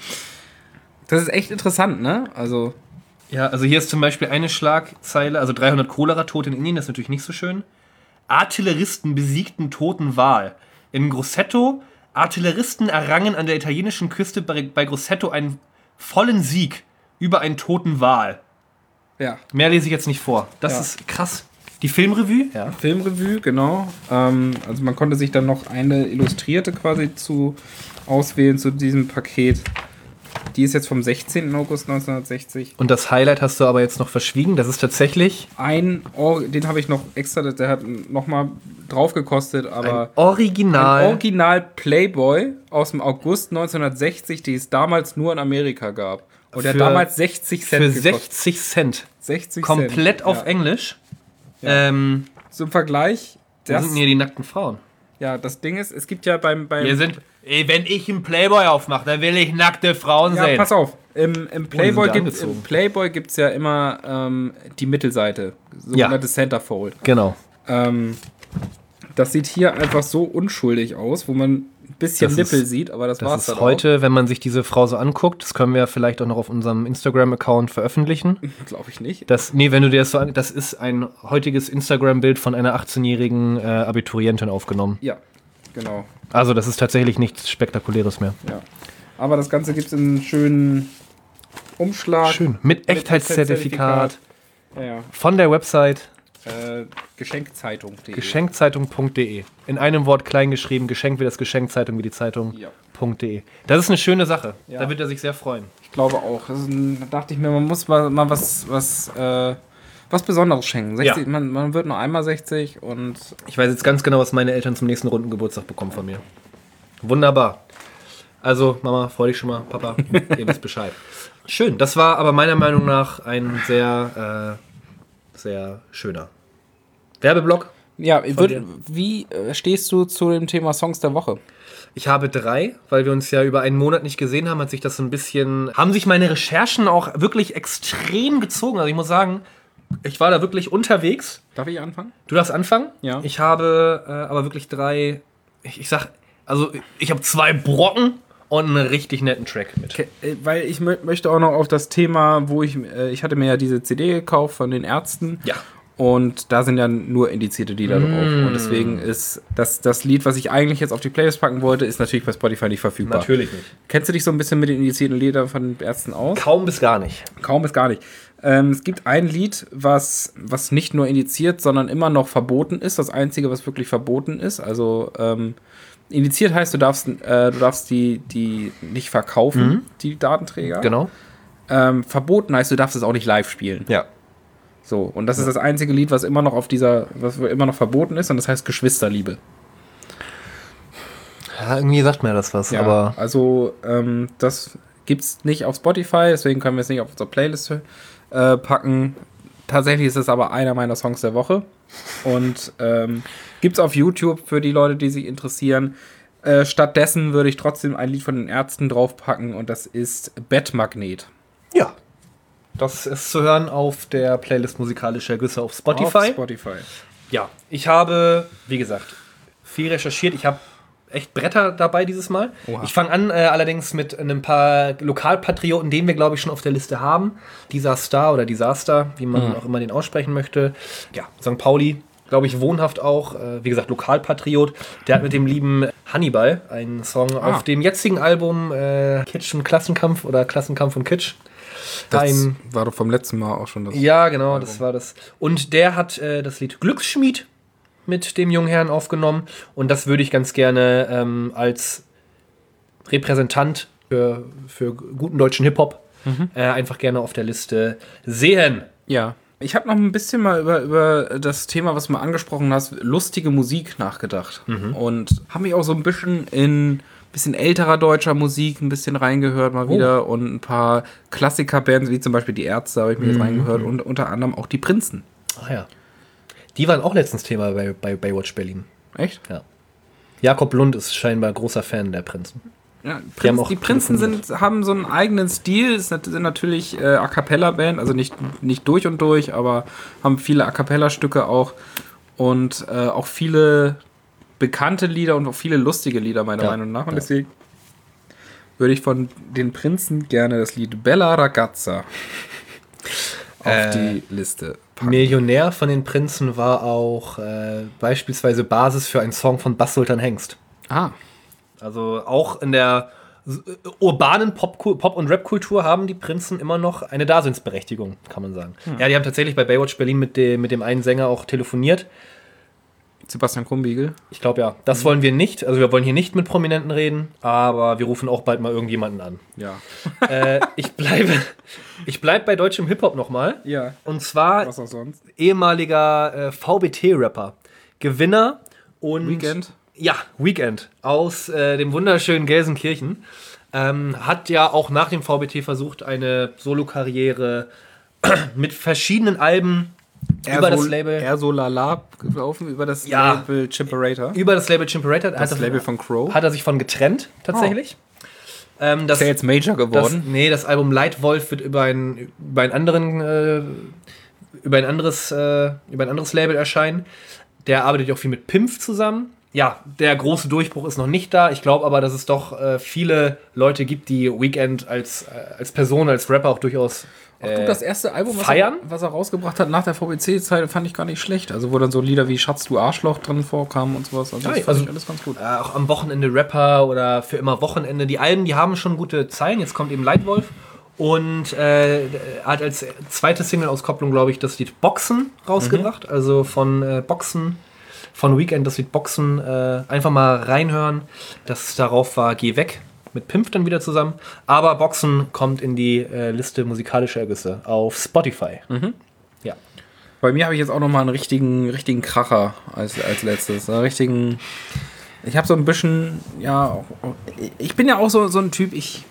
Speaker 1: Das ist echt interessant, ne? Also,
Speaker 2: Ja, also hier ist zum Beispiel eine Schlagzeile, also dreihundert Cholera-Tote in Indien, das ist natürlich nicht so schön. Artilleristen besiegten toten Wal. In Grosseto, Artilleristen errangen an der italienischen Küste bei, bei Grosseto einen vollen Sieg über einen toten Wal.
Speaker 1: ja.
Speaker 2: Mehr lese ich jetzt nicht vor. Das
Speaker 1: Ja.
Speaker 2: ist krass. Die Filmrevue? Ja.
Speaker 1: Filmrevue, genau. Ähm, also man konnte sich dann noch eine Illustrierte quasi zu auswählen zu diesem Paket. Die ist jetzt vom sechzehnten August neunzehnhundertsechzig.
Speaker 2: Und das Highlight hast du aber jetzt noch verschwiegen. Das ist tatsächlich
Speaker 1: Ein, Or den habe ich noch extra, der hat nochmal drauf gekostet, aber
Speaker 2: ein Original.
Speaker 1: ein Original Playboy aus dem August neunzehnhundertsechzig, die es damals nur in Amerika gab. Und der
Speaker 2: Für-
Speaker 1: hat damals sechzig Cent
Speaker 2: für
Speaker 1: gekostet.
Speaker 2: sechzig Cent.
Speaker 1: sechzig
Speaker 2: Komplett
Speaker 1: Cent.
Speaker 2: auf
Speaker 1: ja.
Speaker 2: Englisch.
Speaker 1: Ja.
Speaker 2: Ähm,
Speaker 1: Zum Vergleich,
Speaker 2: wo
Speaker 1: das,
Speaker 2: sind denn hier die nackten Frauen?
Speaker 1: ja, das Ding ist, es gibt ja beim... beim
Speaker 2: Hier sind, ey, wenn ich einen Playboy aufmache, dann will ich nackte Frauen
Speaker 1: ja,
Speaker 2: sehen.
Speaker 1: pass auf. Im, im Playboy
Speaker 2: ja
Speaker 1: gibt es
Speaker 2: angezogen.
Speaker 1: im Playboy gibt's ja immer ähm, die Mittelseite, sogenannte Centerfold.
Speaker 2: Genau.
Speaker 1: Ähm, das sieht hier einfach so unschuldig aus, wo man ein bisschen
Speaker 2: Das
Speaker 1: Nippel
Speaker 2: ist-
Speaker 1: sieht, aber das,
Speaker 2: Das
Speaker 1: war's
Speaker 2: ist
Speaker 1: dann
Speaker 2: heute, wenn man sich diese Frau so anguckt, das können wir vielleicht auch noch auf unserem Instagram-Account veröffentlichen.
Speaker 1: Glaube ich nicht.
Speaker 2: Das, nee, wenn du dir das so an, das ist ein heutiges Instagram-Bild von einer achtzehnjährigen äh, Abiturientin aufgenommen.
Speaker 1: Ja, genau.
Speaker 2: Also das ist tatsächlich nichts Spektakuläres mehr.
Speaker 1: Ja. Aber das Ganze gibt es in einem schönen Umschlag.
Speaker 2: Schön. Mit Echtheitszertifikat
Speaker 1: Ja, ja.
Speaker 2: von der Website
Speaker 1: Äh, Geschenkzeitung punkt de.
Speaker 2: geschenkzeitung punkt de. In einem Wort klein geschrieben, Geschenk wie das Geschenkzeitung wie die Zeitung.
Speaker 1: Ja.
Speaker 2: .de. Das ist eine schöne Sache.
Speaker 1: Ja.
Speaker 2: Da wird er sich sehr freuen.
Speaker 1: Ich glaube auch. Das ist ein, da dachte ich mir, man muss mal, mal was, was, äh, was Besonderes schenken. sechzig,
Speaker 2: Ja.
Speaker 1: man, man wird nur einmal sechzig und
Speaker 2: Ich weiß jetzt ganz genau, was meine Eltern zum nächsten runden Geburtstag bekommen von mir. Wunderbar. Also, Mama, freu dich schon mal. Papa, ihr wisst Bescheid. Schön. Das war aber meiner Meinung nach ein sehr, äh, sehr schöner Werbeblock.
Speaker 1: ja,
Speaker 2: Von
Speaker 1: würd,
Speaker 2: dir.
Speaker 1: wie äh, stehst du zu dem Thema Songs der Woche?
Speaker 2: Ich habe drei, weil wir uns ja über einen Monat nicht gesehen haben, hat sich das so ein bisschen, haben sich meine Recherchen auch wirklich extrem gezogen. Also ich muss sagen, ich war da wirklich unterwegs.
Speaker 1: Darf ich anfangen?
Speaker 2: Du darfst anfangen.
Speaker 1: Ja.
Speaker 2: Ich habe äh, aber wirklich drei, ich, ich sag, also ich habe zwei Brocken und einen richtig netten Track mit.
Speaker 1: Okay, äh, weil ich mö möchte auch noch auf das Thema, wo ich, äh, ich hatte mir ja diese C D gekauft von den Ärzten.
Speaker 2: Ja.
Speaker 1: Und da sind ja nur indizierte Lieder drauf. Und deswegen ist das, das Lied, was ich eigentlich jetzt auf die Playlist packen wollte, ist natürlich bei Spotify nicht verfügbar.
Speaker 2: Natürlich nicht.
Speaker 1: Kennst du dich so ein bisschen mit den indizierten Liedern von den Ärzten aus?
Speaker 2: Kaum bis gar nicht.
Speaker 1: Kaum bis gar nicht. Ähm, es gibt ein Lied, was, was nicht nur indiziert, sondern immer noch verboten ist. Das einzige, was wirklich verboten ist. Also ähm, indiziert heißt, du darfst, äh, du darfst die, die nicht verkaufen,
Speaker 2: Mhm.
Speaker 1: die Datenträger.
Speaker 2: Genau.
Speaker 1: Ähm, verboten heißt, du darfst es auch nicht live spielen.
Speaker 2: Ja.
Speaker 1: So, und das ist das einzige Lied, was immer noch auf dieser, was immer noch verboten ist, und das heißt Geschwisterliebe.
Speaker 2: Ja, irgendwie sagt mir das was,
Speaker 1: Ja,
Speaker 2: aber
Speaker 1: also ähm, das gibt's nicht auf Spotify, deswegen können wir es nicht auf unsere Playlist äh, packen. Tatsächlich ist es aber einer meiner Songs der Woche. Und ähm, gibt's auf YouTube für die Leute, die sich interessieren. Äh, stattdessen würde ich trotzdem ein Lied von den Ärzten draufpacken, und das ist Bettmagnet.
Speaker 2: ja. Das ist zu hören auf der Playlist Musikalische Ergüsse auf Spotify.
Speaker 1: Auf Spotify.
Speaker 2: Ja, ich habe, wie gesagt, viel recherchiert. Ich habe echt Bretter dabei dieses Mal.
Speaker 1: Oha.
Speaker 2: Ich fange an äh, allerdings mit ein paar Lokalpatrioten, den wir, glaube ich, schon auf der Liste haben. Disaster oder Disaster, wie man
Speaker 1: Mhm.
Speaker 2: auch immer den aussprechen möchte. Ja, Sankt Pauli, glaube ich, wohnhaft auch. Äh, wie gesagt, Lokalpatriot. Der hat mit dem lieben Hannibal einen Song
Speaker 1: Ah.
Speaker 2: auf dem jetzigen Album äh, Kitsch und Klassenkampf oder Klassenkampf und Kitsch.
Speaker 1: Das
Speaker 2: Ein-
Speaker 1: war doch vom letzten Mal auch schon das.
Speaker 2: Ja, genau, das war das. Und der hat äh, das Lied Glücksschmied mit dem jungen Herrn aufgenommen. Und das würde ich ganz gerne ähm, als Repräsentant für, für guten deutschen Hip-Hop äh, einfach gerne auf der Liste sehen.
Speaker 1: Ja. Ich habe noch ein bisschen mal über, über das Thema, was du mal angesprochen hast, lustige Musik nachgedacht. Und habe mich auch so ein bisschen in ein bisschen älterer deutscher Musik ein bisschen reingehört mal wieder. Und ein paar Klassiker-Bands, wie zum Beispiel die Ärzte, habe ich mir jetzt reingehört. Und unter anderem auch die Prinzen.
Speaker 2: Ah ja. Die waren auch letztens Thema bei, bei Baywatch Berlin.
Speaker 1: Echt?
Speaker 2: Ja. Jakob Lund ist scheinbar großer Fan der Prinzen.
Speaker 1: Ja,
Speaker 2: Die
Speaker 1: Prinz,
Speaker 2: haben auch
Speaker 1: die Prinzen
Speaker 2: telefoniert.
Speaker 1: sind, haben so einen eigenen Stil, es sind sind natürlich äh, A Cappella-Band, also nicht, nicht durch und durch, aber haben viele A Cappella-Stücke auch und äh, auch viele bekannte Lieder und auch viele lustige Lieder, meiner
Speaker 2: Ja.
Speaker 1: Meinung nach. Und
Speaker 2: Ja.
Speaker 1: deswegen würde ich von den Prinzen gerne das Lied Bella Ragazza auf
Speaker 2: Äh,
Speaker 1: die Liste packen.
Speaker 2: Millionär von den Prinzen war auch äh, beispielsweise Basis für einen Song von Bass Sultan Hengst.
Speaker 1: Ah,
Speaker 2: Also auch in der s- äh, urbanen Pop- Pop- und Rap-Kultur haben die Prinzen immer noch eine Daseinsberechtigung, kann man sagen. Ja, die haben tatsächlich bei Baywatch Berlin mit dem, mit dem einen Sänger auch telefoniert.
Speaker 1: Sebastian Krumbiegel.
Speaker 2: Ich glaube ja, das wollen wir nicht. Also wir wollen hier nicht mit Prominenten reden, aber wir rufen auch bald mal irgendjemanden an.
Speaker 1: Ja.
Speaker 2: äh, ich bleibe ich bleib bei deutschem Hip-Hop nochmal.
Speaker 1: Ja.
Speaker 2: Und zwar
Speaker 1: Was auch sonst?
Speaker 2: ehemaliger äh, V B T-Rapper, Gewinner und
Speaker 1: Weekend.
Speaker 2: Ja, Weekend aus äh, dem wunderschönen Gelsenkirchen. Ähm, hat ja auch nach dem V B T versucht, eine Solokarriere mit verschiedenen Alben über das Label
Speaker 1: Eher so lala gelaufen, über das
Speaker 2: Ja.
Speaker 1: Label Chimperator.
Speaker 2: über das Label Chimperator.
Speaker 1: Das
Speaker 2: hat,
Speaker 1: Label von Crow.
Speaker 2: hat er sich von getrennt, tatsächlich. Ähm, das,
Speaker 1: Ist ja jetzt Major
Speaker 2: das,
Speaker 1: geworden.
Speaker 2: nee, das Album Lightwolf wird über ein, über einen anderen, äh, über ein anderes, äh, über ein anderes Label erscheinen. Der arbeitet ja auch viel mit Pimpf zusammen. Ja, der große Durchbruch ist noch nicht da. Ich glaube aber, dass es doch äh, viele Leute gibt, die Weekend als, äh, als Person, als Rapper auch durchaus
Speaker 1: Ach, du, das erste Album, was
Speaker 2: feiern?
Speaker 1: er, was er rausgebracht hat nach der V B C-Zeit, fand ich gar nicht schlecht. Also wo dann so Lieder wie Schatz, du Arschloch drin vorkamen und sowas. Also das
Speaker 2: Ja,
Speaker 1: fand
Speaker 2: also-
Speaker 1: ich alles ganz gut.
Speaker 2: äh, auch am Wochenende Rapper oder für immer Wochenende. Die Alben, die haben schon gute Zeilen. Jetzt kommt eben Lightwolf. Und äh, hat als zweite Single-Auskopplung, glaube ich, das Lied Boxen rausgebracht. Also von äh, Boxen, von Weekend das Lied Boxen. Äh, einfach mal reinhören. Das darauf war Geh weg. Mit Pimpf dann wieder zusammen. Aber Boxen kommt in die äh, Liste musikalischer Ergüsse auf Spotify. Ja.
Speaker 1: Bei mir habe ich jetzt auch noch mal einen richtigen, richtigen Kracher als, als letztes. Einen richtigen. Ich habe so ein bisschen, ja, auch- ich bin ja auch so, so ein Typ, ich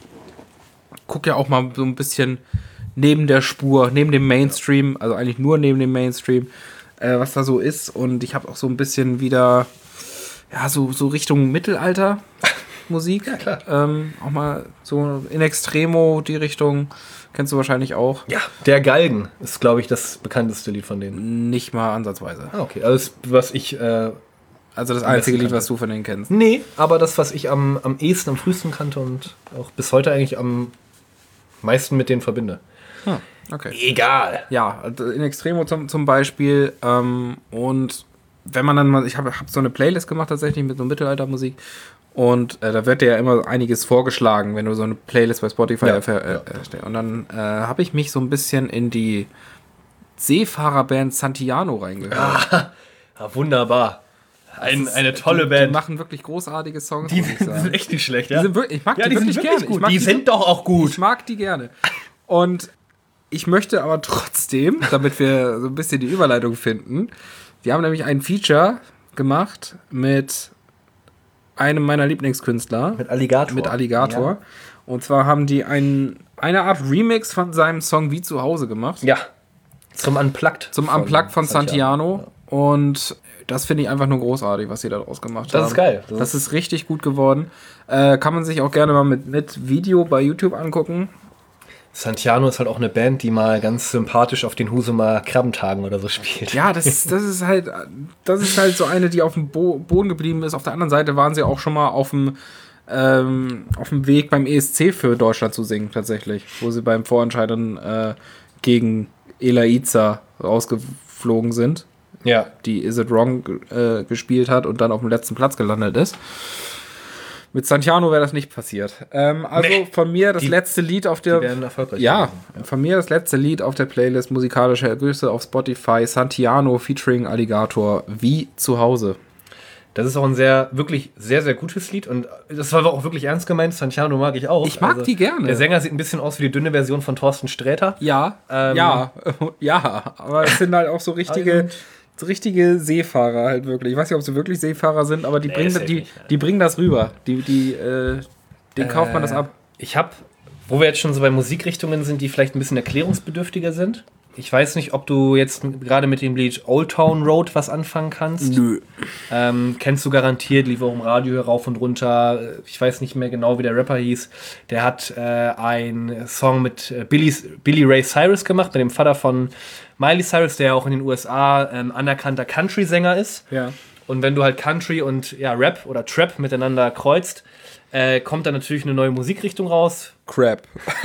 Speaker 1: gucke ja auch mal so ein bisschen neben der Spur, neben dem Mainstream, also eigentlich nur neben dem Mainstream, äh, was da so ist. Und ich habe auch so ein bisschen wieder, ja, so, so Richtung Mittelalter Musik.
Speaker 2: Ja, klar.
Speaker 1: Ähm, auch mal so in Extremo die Richtung. Kennst du wahrscheinlich auch.
Speaker 2: Ja. Der Galgen ist, glaube ich, das bekannteste Lied von denen.
Speaker 1: Nicht mal ansatzweise.
Speaker 2: Ah, okay. Also das, was ich... Äh,
Speaker 1: Also das einzige
Speaker 2: besten
Speaker 1: Lied, was
Speaker 2: kannte.
Speaker 1: du von denen kennst.
Speaker 2: Nee, aber das, was ich am, am ehesten, am frühesten kannte und auch bis heute eigentlich am meisten mit denen verbinde.
Speaker 1: Hm, okay.
Speaker 2: Egal.
Speaker 1: Ja, also in Extremo zum, zum Beispiel. Ähm, und wenn man dann mal, ich habe hab so eine Playlist gemacht tatsächlich mit so Mittelaltermusik. Und äh, da wird dir ja immer einiges vorgeschlagen, wenn du so eine Playlist bei Spotify
Speaker 2: Ja,
Speaker 1: erfähr-
Speaker 2: ja.
Speaker 1: äh, erstellst. Und dann äh, habe ich mich so ein bisschen in die Seefahrerband Santiano reingehört.
Speaker 2: Ja, wunderbar. Ein, eine tolle
Speaker 1: die,
Speaker 2: Band.
Speaker 1: Die machen wirklich großartige Songs,
Speaker 2: Die
Speaker 1: muss ich
Speaker 2: sind,
Speaker 1: sagen.
Speaker 2: echt nicht schlecht,
Speaker 1: Die
Speaker 2: ja?
Speaker 1: sind wirklich, ich mag
Speaker 2: ja,
Speaker 1: die,
Speaker 2: die
Speaker 1: wirklich
Speaker 2: sind
Speaker 1: gerne.
Speaker 2: wirklich
Speaker 1: Ich
Speaker 2: gut.
Speaker 1: mag
Speaker 2: Die
Speaker 1: so-
Speaker 2: sind doch auch gut.
Speaker 1: Ich mag die gerne. Und ich möchte aber trotzdem, damit wir so ein bisschen die Überleitung finden, die haben nämlich ein Feature gemacht mit einem meiner Lieblingskünstler,
Speaker 2: Mit Alligator.
Speaker 1: mit Alligator. Und zwar haben die ein, eine Art Remix von seinem Song Wie zu Hause gemacht.
Speaker 2: Ja. Zum Unplugged.
Speaker 1: Zum Unplugged von Santiano. Und das finde ich einfach nur großartig, was sie da draus gemacht haben.
Speaker 2: Das ist geil.
Speaker 1: Das,
Speaker 2: Das
Speaker 1: ist richtig gut geworden. Äh, kann man sich auch gerne mal mit, mit Video bei YouTube angucken.
Speaker 2: Santiano ist halt auch eine Band, die mal ganz sympathisch auf den Husumer Krabbentagen oder so spielt.
Speaker 1: Ja, das, das ist halt, das ist halt so eine, die auf dem Bo- Boden geblieben ist. Auf der anderen Seite waren sie auch schon mal auf dem, ähm, auf dem Weg beim E S C für Deutschland zu singen, tatsächlich. Wo sie beim Vorentscheidern äh, gegen Elaiza rausgeflogen sind,
Speaker 2: Ja.
Speaker 1: die Is It Wrong äh, gespielt hat und dann auf dem letzten Platz gelandet ist. Mit Santiano wäre das nicht passiert. Ähm, also
Speaker 2: Nee.
Speaker 1: von mir das
Speaker 2: Die-
Speaker 1: letzte Lied auf der.
Speaker 2: Die werden erfolgreich.
Speaker 1: Ja,
Speaker 2: gewesen.
Speaker 1: von mir das letzte Lied auf der Playlist musikalische Ergüsse auf Spotify, Santiano featuring Alligator, Wie zu Hause.
Speaker 2: Das ist auch ein sehr, wirklich sehr, sehr gutes Lied und das war auch wirklich ernst gemeint. Santiano mag ich auch.
Speaker 1: Ich mag die gerne.
Speaker 2: Der Sänger sieht ein bisschen aus wie die dünne Version von Thorsten Sträter.
Speaker 1: Ja,
Speaker 2: Ähm,
Speaker 1: ja, ja, aber es sind halt auch so richtige, so richtige Seefahrer halt wirklich. Ich weiß nicht, ob sie wirklich Seefahrer sind, aber die, bringen,
Speaker 2: safe
Speaker 1: die,
Speaker 2: nicht, ja.
Speaker 1: die bringen das rüber. Die, die, äh, den kauft man das ab.
Speaker 2: Ich habe, wo wir jetzt schon so bei Musikrichtungen sind, die vielleicht ein bisschen erklärungsbedürftiger sind, Ich weiß nicht, ob du jetzt m- gerade mit dem Lied Old Town Road was anfangen kannst.
Speaker 1: Nö.
Speaker 2: Ähm, kennst du garantiert, lief auch im Radio rauf und runter. Ich weiß nicht mehr genau, wie der Rapper hieß. Der hat äh, einen Song mit äh, Billy, Billy Ray Cyrus gemacht, mit dem Vater von Miley Cyrus, der auch in den U S A ähm, anerkannter Country-Sänger ist.
Speaker 1: Ja.
Speaker 2: Und wenn du halt Country und ja, Rap oder Trap miteinander kreuzt, äh, kommt da natürlich eine neue Musikrichtung raus.
Speaker 1: Crap.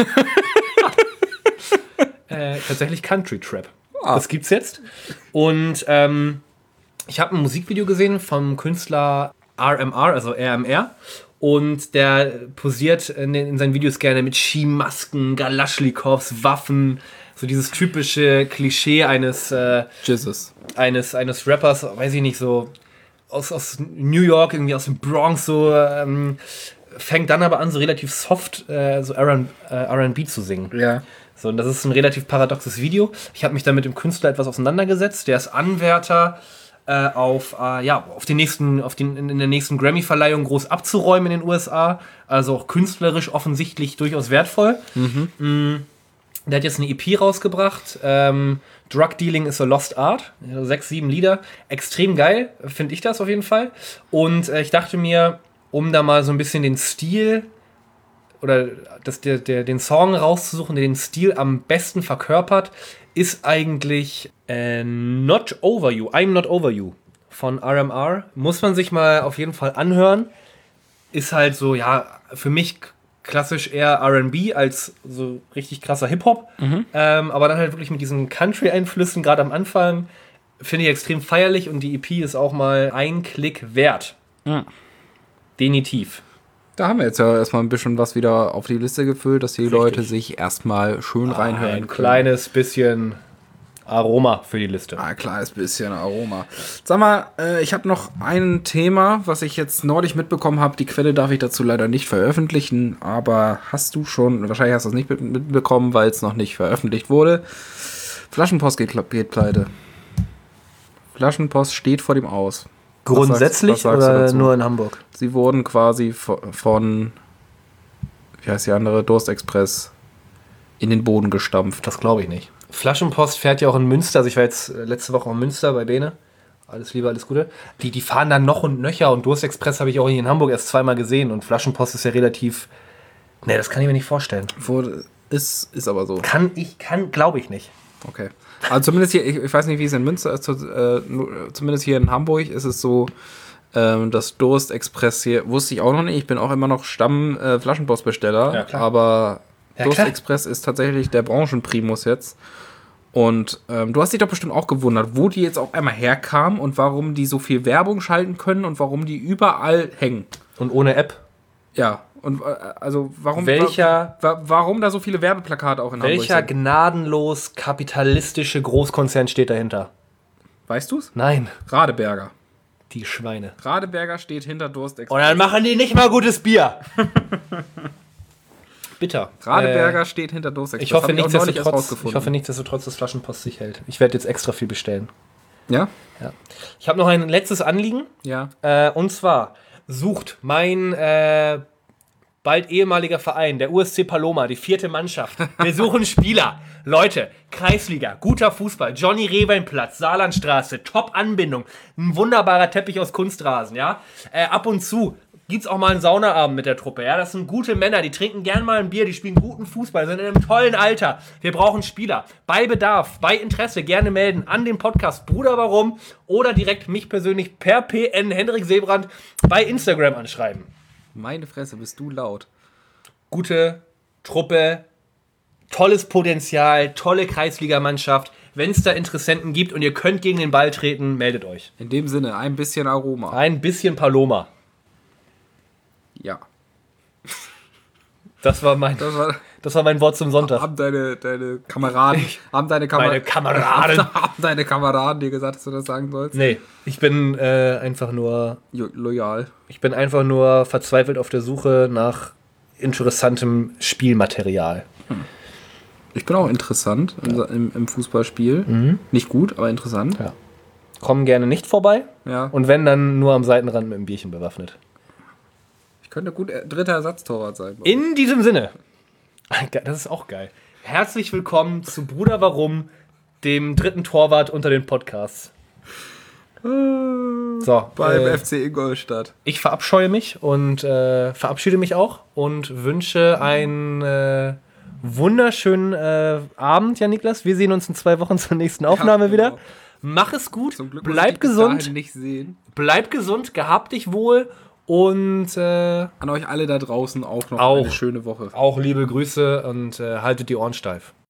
Speaker 2: Äh, tatsächlich Country Trap.
Speaker 1: Ah.
Speaker 2: Das gibt's jetzt. Und ähm, ich habe ein Musikvideo gesehen vom Künstler R M R, also R M R. Und der posiert in, den, in seinen Videos gerne mit Skimasken, Galaschnikows, Waffen. So dieses typische Klischee eines, äh,
Speaker 1: Jesus.
Speaker 2: eines, eines Rappers, weiß ich nicht, so aus, aus New York, irgendwie aus dem Bronx, so ähm, fängt dann aber an, so relativ soft äh, so R and B zu singen.
Speaker 1: Ja.
Speaker 2: So, und das ist ein relativ paradoxes Video. Ich habe mich da mit dem Künstler etwas auseinandergesetzt. Der ist Anwärter äh, auf, äh, ja, auf, den nächsten, auf den, in der nächsten Grammy-Verleihung groß abzuräumen in den U S A. Also auch künstlerisch offensichtlich durchaus wertvoll. Mhm. Mm, der hat jetzt eine E P rausgebracht. Ähm, Drug Dealing is a Lost Art. Also sechs, sieben Lieder. Extrem geil, finde ich das auf jeden Fall. Und äh, ich dachte mir, um da mal so ein bisschen den Stil oder das, der, der, den Song rauszusuchen, der den Stil am besten verkörpert, ist eigentlich äh, Not Over You, I'm Not Over You von R M R. Muss man sich mal auf jeden Fall anhören. Ist halt so, ja, für mich klassisch eher R and B als so richtig krasser Hip-Hop. Mhm. Ähm, aber dann halt wirklich mit diesen Country-Einflüssen, gerade am Anfang, finde ich extrem feierlich und die E P ist auch mal ein Klick wert.
Speaker 1: Mhm.
Speaker 2: Definitiv.
Speaker 1: Da haben wir jetzt ja erstmal ein bisschen was wieder auf die Liste gefüllt, dass die
Speaker 2: Richtig.
Speaker 1: Leute sich erstmal schön reinhören
Speaker 2: Ein
Speaker 1: können.
Speaker 2: kleines bisschen Aroma für die Liste.
Speaker 1: Ein kleines bisschen Aroma. Sag mal, äh, ich habe noch ein Thema, was ich jetzt neulich mitbekommen habe. Die Quelle darf ich dazu leider nicht veröffentlichen, aber hast du schon, wahrscheinlich hast du es nicht mit- mitbekommen, weil es noch nicht veröffentlicht wurde. Flaschenpost geht, geht pleite. Flaschenpost steht vor dem Aus.
Speaker 2: Grundsätzlich
Speaker 1: was sagst- was sagst du
Speaker 2: oder
Speaker 1: dazu?
Speaker 2: nur in Hamburg?
Speaker 1: Sie wurden quasi von, von, wie heißt die andere, Durstexpress in den Boden gestampft.
Speaker 2: Das glaube ich nicht. Flaschenpost fährt ja auch in Münster. Also ich war jetzt äh, letzte Woche in Münster bei Bene. Alles Liebe, alles Gute. Die, die fahren dann noch und nöcher und Durstexpress habe ich auch hier in Hamburg erst zweimal gesehen und Flaschenpost ist ja relativ... Nee, das kann ich mir nicht vorstellen.
Speaker 1: Wurde, ist, ist aber so.
Speaker 2: Kann ich, kann, glaube ich nicht.
Speaker 1: Okay. Also zumindest hier, ich, ich weiß nicht, wie es in Münster ist, äh, nur- zumindest hier in Hamburg ist es so, ähm, das Durstexpress hier, wusste ich auch noch nicht, ich bin auch immer noch Stamm-Flaschenpostbesteller,
Speaker 2: Ja, klar.
Speaker 1: aber
Speaker 2: Ja,
Speaker 1: Durstexpress ist tatsächlich der Branchenprimus jetzt. Und ähm, du hast dich doch bestimmt auch gewundert, wo die jetzt auf einmal herkamen und warum die so viel Werbung schalten können und warum die überall hängen.
Speaker 2: Und ohne App?
Speaker 1: Ja, und äh, also warum,
Speaker 2: Welcher-
Speaker 1: wa wa warum da so viele Werbeplakate auch in
Speaker 2: Welcher
Speaker 1: Hamburg sind?
Speaker 2: gnadenlos kapitalistische Großkonzern steht dahinter?
Speaker 1: Weißt du's?
Speaker 2: Nein,
Speaker 1: Radeberger.
Speaker 2: die Schweine.
Speaker 1: Radeberger steht hinter Durstexpress.
Speaker 2: Und dann machen die nicht mal gutes Bier. Bitter.
Speaker 1: Radeberger
Speaker 2: Äh,
Speaker 1: steht hinter Durstexpress.
Speaker 2: ich, hoffe
Speaker 1: Hab auch neulich erst
Speaker 2: nichtsdestotrotz,
Speaker 1: rausgefunden.
Speaker 2: ich hoffe nichtsdestotrotz, dass Flaschenpost sich hält. Ich werde jetzt extra viel bestellen.
Speaker 1: Ja?
Speaker 2: Ja. Ich habe noch ein letztes Anliegen.
Speaker 1: Ja.
Speaker 2: Äh, und zwar sucht mein äh, bald ehemaliger Verein, der U S C Paloma, die vierte Mannschaft. Wir suchen Spieler. Leute, Kreisliga, guter Fußball, Johnny Rehweinplatz, Saarlandstraße, Top-Anbindung, ein wunderbarer Teppich aus Kunstrasen, ja. Äh, ab und zu gibt's auch mal einen Saunaabend mit der Truppe, ja. Das sind gute Männer, die trinken gern mal ein Bier, die spielen guten Fußball, sind in einem tollen Alter. Wir brauchen Spieler. Bei Bedarf, bei Interesse gerne melden an den Podcast Bruder Warum oder direkt mich persönlich per P N Hendrik Seebrand bei Instagram anschreiben.
Speaker 1: Meine Fresse, bist du laut.
Speaker 2: Gute Truppe, tolles Potenzial, tolle Kreisligamannschaft. Wenn es da Interessenten gibt und ihr könnt gegen den Ball treten, meldet euch.
Speaker 1: In dem Sinne, ein bisschen Aroma.
Speaker 2: Ein bisschen Paloma.
Speaker 1: Ja.
Speaker 2: Das war mein,
Speaker 1: Das war,
Speaker 2: das war mein Wort zum Sonntag.
Speaker 1: haben deine, deine Kameraden, haben deine, Kamer
Speaker 2: Meine Kameraden.
Speaker 1: haben deine Kameraden dir gesagt, dass du das sagen sollst?
Speaker 2: Nee, ich bin äh, einfach nur,
Speaker 1: Jo loyal.
Speaker 2: ich bin einfach nur verzweifelt auf der Suche nach interessantem Spielmaterial.
Speaker 1: Ich bin auch interessant im, im, im Fußballspiel. Nicht gut, aber interessant.
Speaker 2: Ja. Kommen gerne nicht vorbei
Speaker 1: Ja.
Speaker 2: und wenn, dann nur am Seitenrand mit einem Bierchen bewaffnet.
Speaker 1: Ich könnte gut äh, dritter Ersatztorwart sein.
Speaker 2: In diesem Sinne, das ist auch geil. Herzlich willkommen zu Bruder Warum, dem dritten Torwart unter den Podcasts. So,
Speaker 1: Beim
Speaker 2: äh,
Speaker 1: F C Ingolstadt.
Speaker 2: ich verabscheue mich und äh, verabschiede mich auch und wünsche einen äh, wunderschönen äh, Abend, ja Niklas. Wir sehen uns in zwei Wochen zur nächsten Aufnahme
Speaker 1: Ja,
Speaker 2: wieder.
Speaker 1: genau.
Speaker 2: Mach es gut,
Speaker 1: Zum Glück muss
Speaker 2: bleib
Speaker 1: ich dich bis
Speaker 2: gesund,
Speaker 1: dahin nicht sehen.
Speaker 2: bleib gesund, gehab dich wohl und äh,
Speaker 1: An euch alle da draußen auch noch
Speaker 2: Auch.
Speaker 1: eine schöne Woche.
Speaker 2: auch liebe Grüße und äh, haltet die Ohren steif.